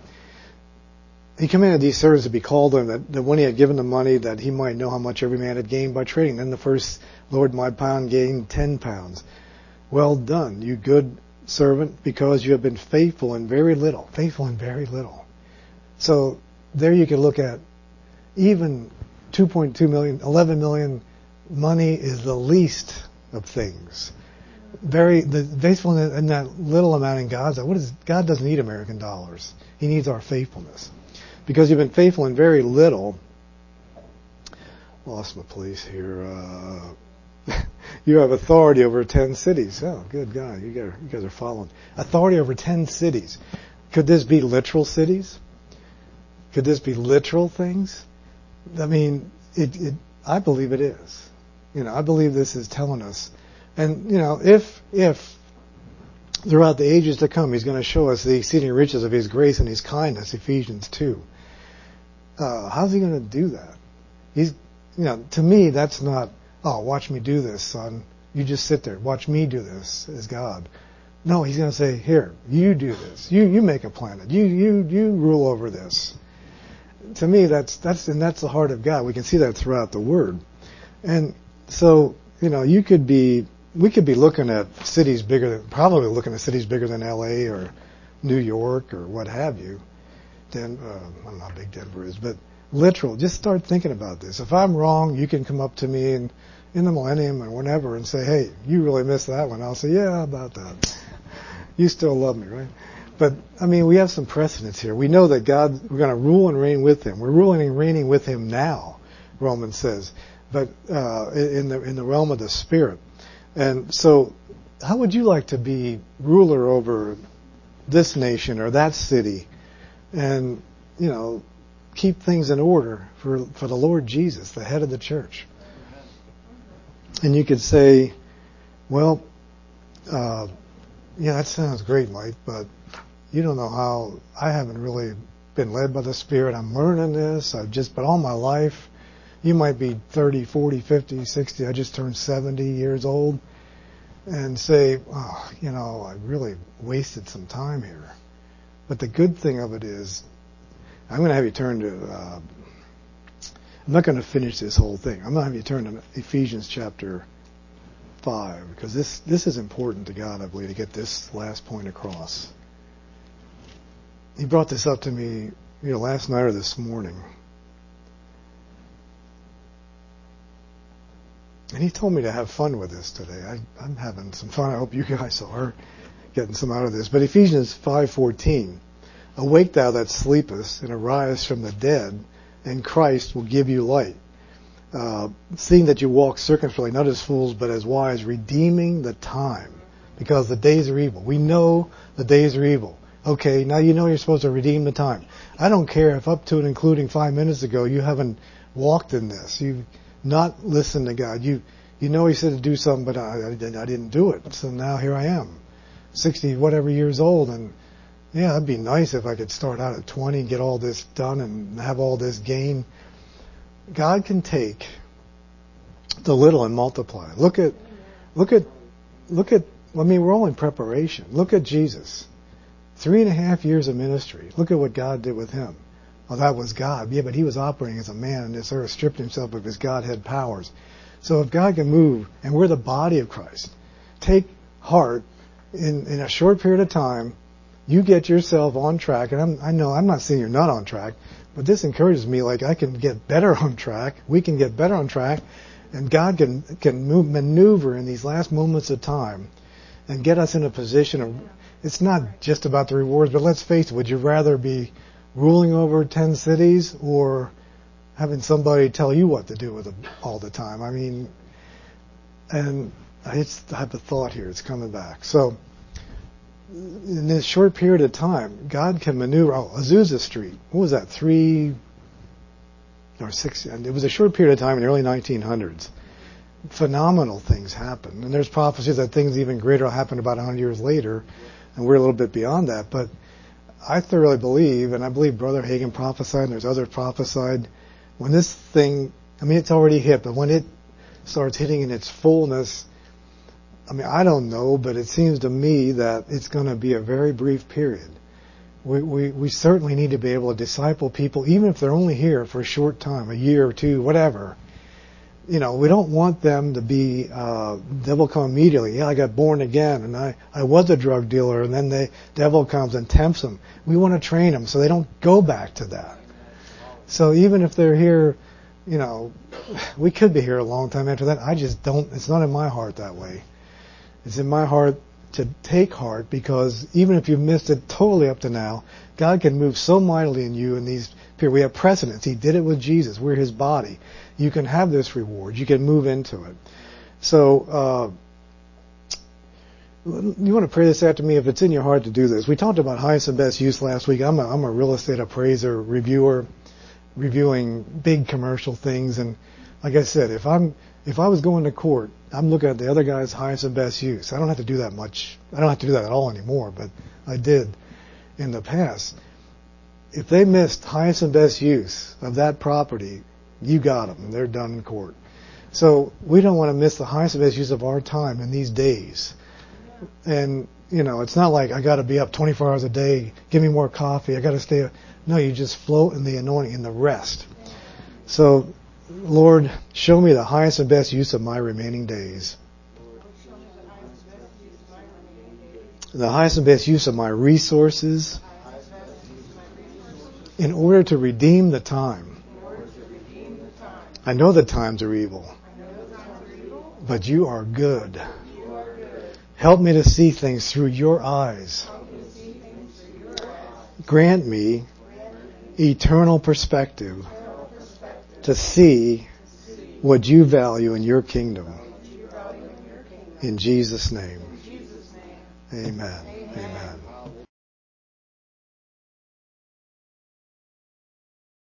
He commanded these servants to be called to him, that when he had given them money, that he might know how much every man had gained by trading. Then the first Lord, my pound gained 10 pounds. Well done, you good servant, because you have been faithful in very little. Faithful in very little. So there you can look at even 2.2 million, 11 million. Money is the least of things. The faithfulness in that little amount in God's. God doesn't need American dollars. He needs our faithfulness. Because you've been faithful in very little. Lost my place here. You have authority over 10 cities. Oh, good God. You guys are following. Authority over 10 cities. Could this be literal cities? Could this be literal things? I mean, I believe it is. I believe this is telling us. And, if throughout the ages to come, he's going to show us the exceeding riches of his grace and his kindness, Ephesians 2. How's he going to do that? He's, to me, that's not, oh, watch me do this, son. You just sit there. Watch me do this as God. No, he's going to say, here, you do this. You make a planet. You rule over this. To me, that's the heart of God. We can see that throughout the Word. And so, we could be looking at cities probably looking at cities bigger than LA or New York or what have you. I don't know how big Denver is, but literal. Just start thinking about this. If I'm wrong, you can come up to me in the millennium or whenever and say, hey, you really missed that one. I'll say, yeah, about that. You still love me, right? But, we have some precedents here. We know that we're going to rule and reign with him. We're ruling and reigning with him now, Romans says, but in the realm of the Spirit. And so how would you like to be ruler over this nation or that city and, keep things in order for the Lord Jesus, the head of the church? And you could say, well, that sounds great, Mike, but you don't know how. I haven't really been led by the Spirit. I'm learning this. But all my life, you might be 30, 40, 50, 60. I just turned 70 years old and say, oh, I really wasted some time here. But the good thing of it is, I'm going to have you turn to, I'm not going to finish this whole thing. I'm going to have you turn to Ephesians chapter 5, because this is important to God, I believe, to get this last point across. He brought this up to me, last night or this morning. And he told me to have fun with this today. I'm having some fun. I hope you guys are getting some out of this. But Ephesians 5:14, awake thou that sleepest, and arise from the dead, and Christ will give you light. Seeing that you walk circumspectly, not as fools, but as wise, redeeming the time, because the days are evil. We know the days are evil. Okay, now you know you're supposed to redeem the time. I don't care if up to and including 5 minutes ago you haven't walked in this. You've not listened to God. You know He said to do something, but I didn't do it. So now here I am, 60 whatever years old, and yeah, it'd be nice if I could start out at 20 and get all this done and have all this gain. God can take the little and multiply. Look at. I mean, we're all in preparation. Look at Jesus. 3.5 years of ministry. Look at what God did with him. Well, that was God. Yeah, but he was operating as a man on this earth, stripped himself of his Godhead powers. So if God can move, and we're the body of Christ, take heart in a short period of time. You get yourself on track, and I know I'm not saying you're not on track, but this encourages me. Like I can get better on track. We can get better on track, and God can maneuver in these last moments of time, and get us in a position of. It's not just about the rewards, but let's face it. Would you rather be ruling over 10 cities or having somebody tell you what to do with them all the time? I mean, and I have a thought here. It's coming back. So. In this short period of time, God can maneuver. Azusa Street. What was that? 3 or 6? It was a short period of time in the early 1900s. Phenomenal things happened, and there's prophecies that things even greater will happen about 100 years later, and we're a little bit beyond that. But I thoroughly believe, and I believe Brother Hagin prophesied, and there's others prophesied. When this thing, I mean, it's already hit, but when it starts hitting in its fullness. I mean, I don't know, but it seems to me that it's going to be a very brief period. We certainly need to be able to disciple people, even if they're only here for a short time, a year or two, whatever. You know, we don't want them to be, devil come immediately. Yeah, I got born again, and I was a drug dealer, and then the devil comes and tempts them. We want to train them so they don't go back to that. So even if they're here, you know, we could be here a long time after that. I just don't, it's not in my heart that way. It's in my heart to take heart, because even if you've missed it totally up to now, God can move so mightily in you in these periods. We have precedence. He did it with Jesus. We're His body. You can have this reward. You can move into it. So you want to pray this after me if it's in your heart to do this. We talked about highest and best use last week. I'm a real estate appraiser, reviewer, reviewing big commercial things. And like I said, if I was going to court, I'm looking at the other guy's highest and best use. I don't have to do that much. I don't have to do that at all anymore, but I did in the past. If they missed highest and best use of that property, you got them, and they're done in court. So we don't want to miss the highest and best use of our time in these days. And, you know, it's not like I got to be up 24 hours a day, give me more coffee, I got to stay. No, you just float in the anointing, in the rest. So, Lord, show me the highest and best use of my remaining days. The highest and best use of my resources in order to redeem the time. I know the times are evil, but you are good. Help me to see things through your eyes. Grant me eternal perspective to see what you value in your kingdom. In Jesus' name. Amen. Amen.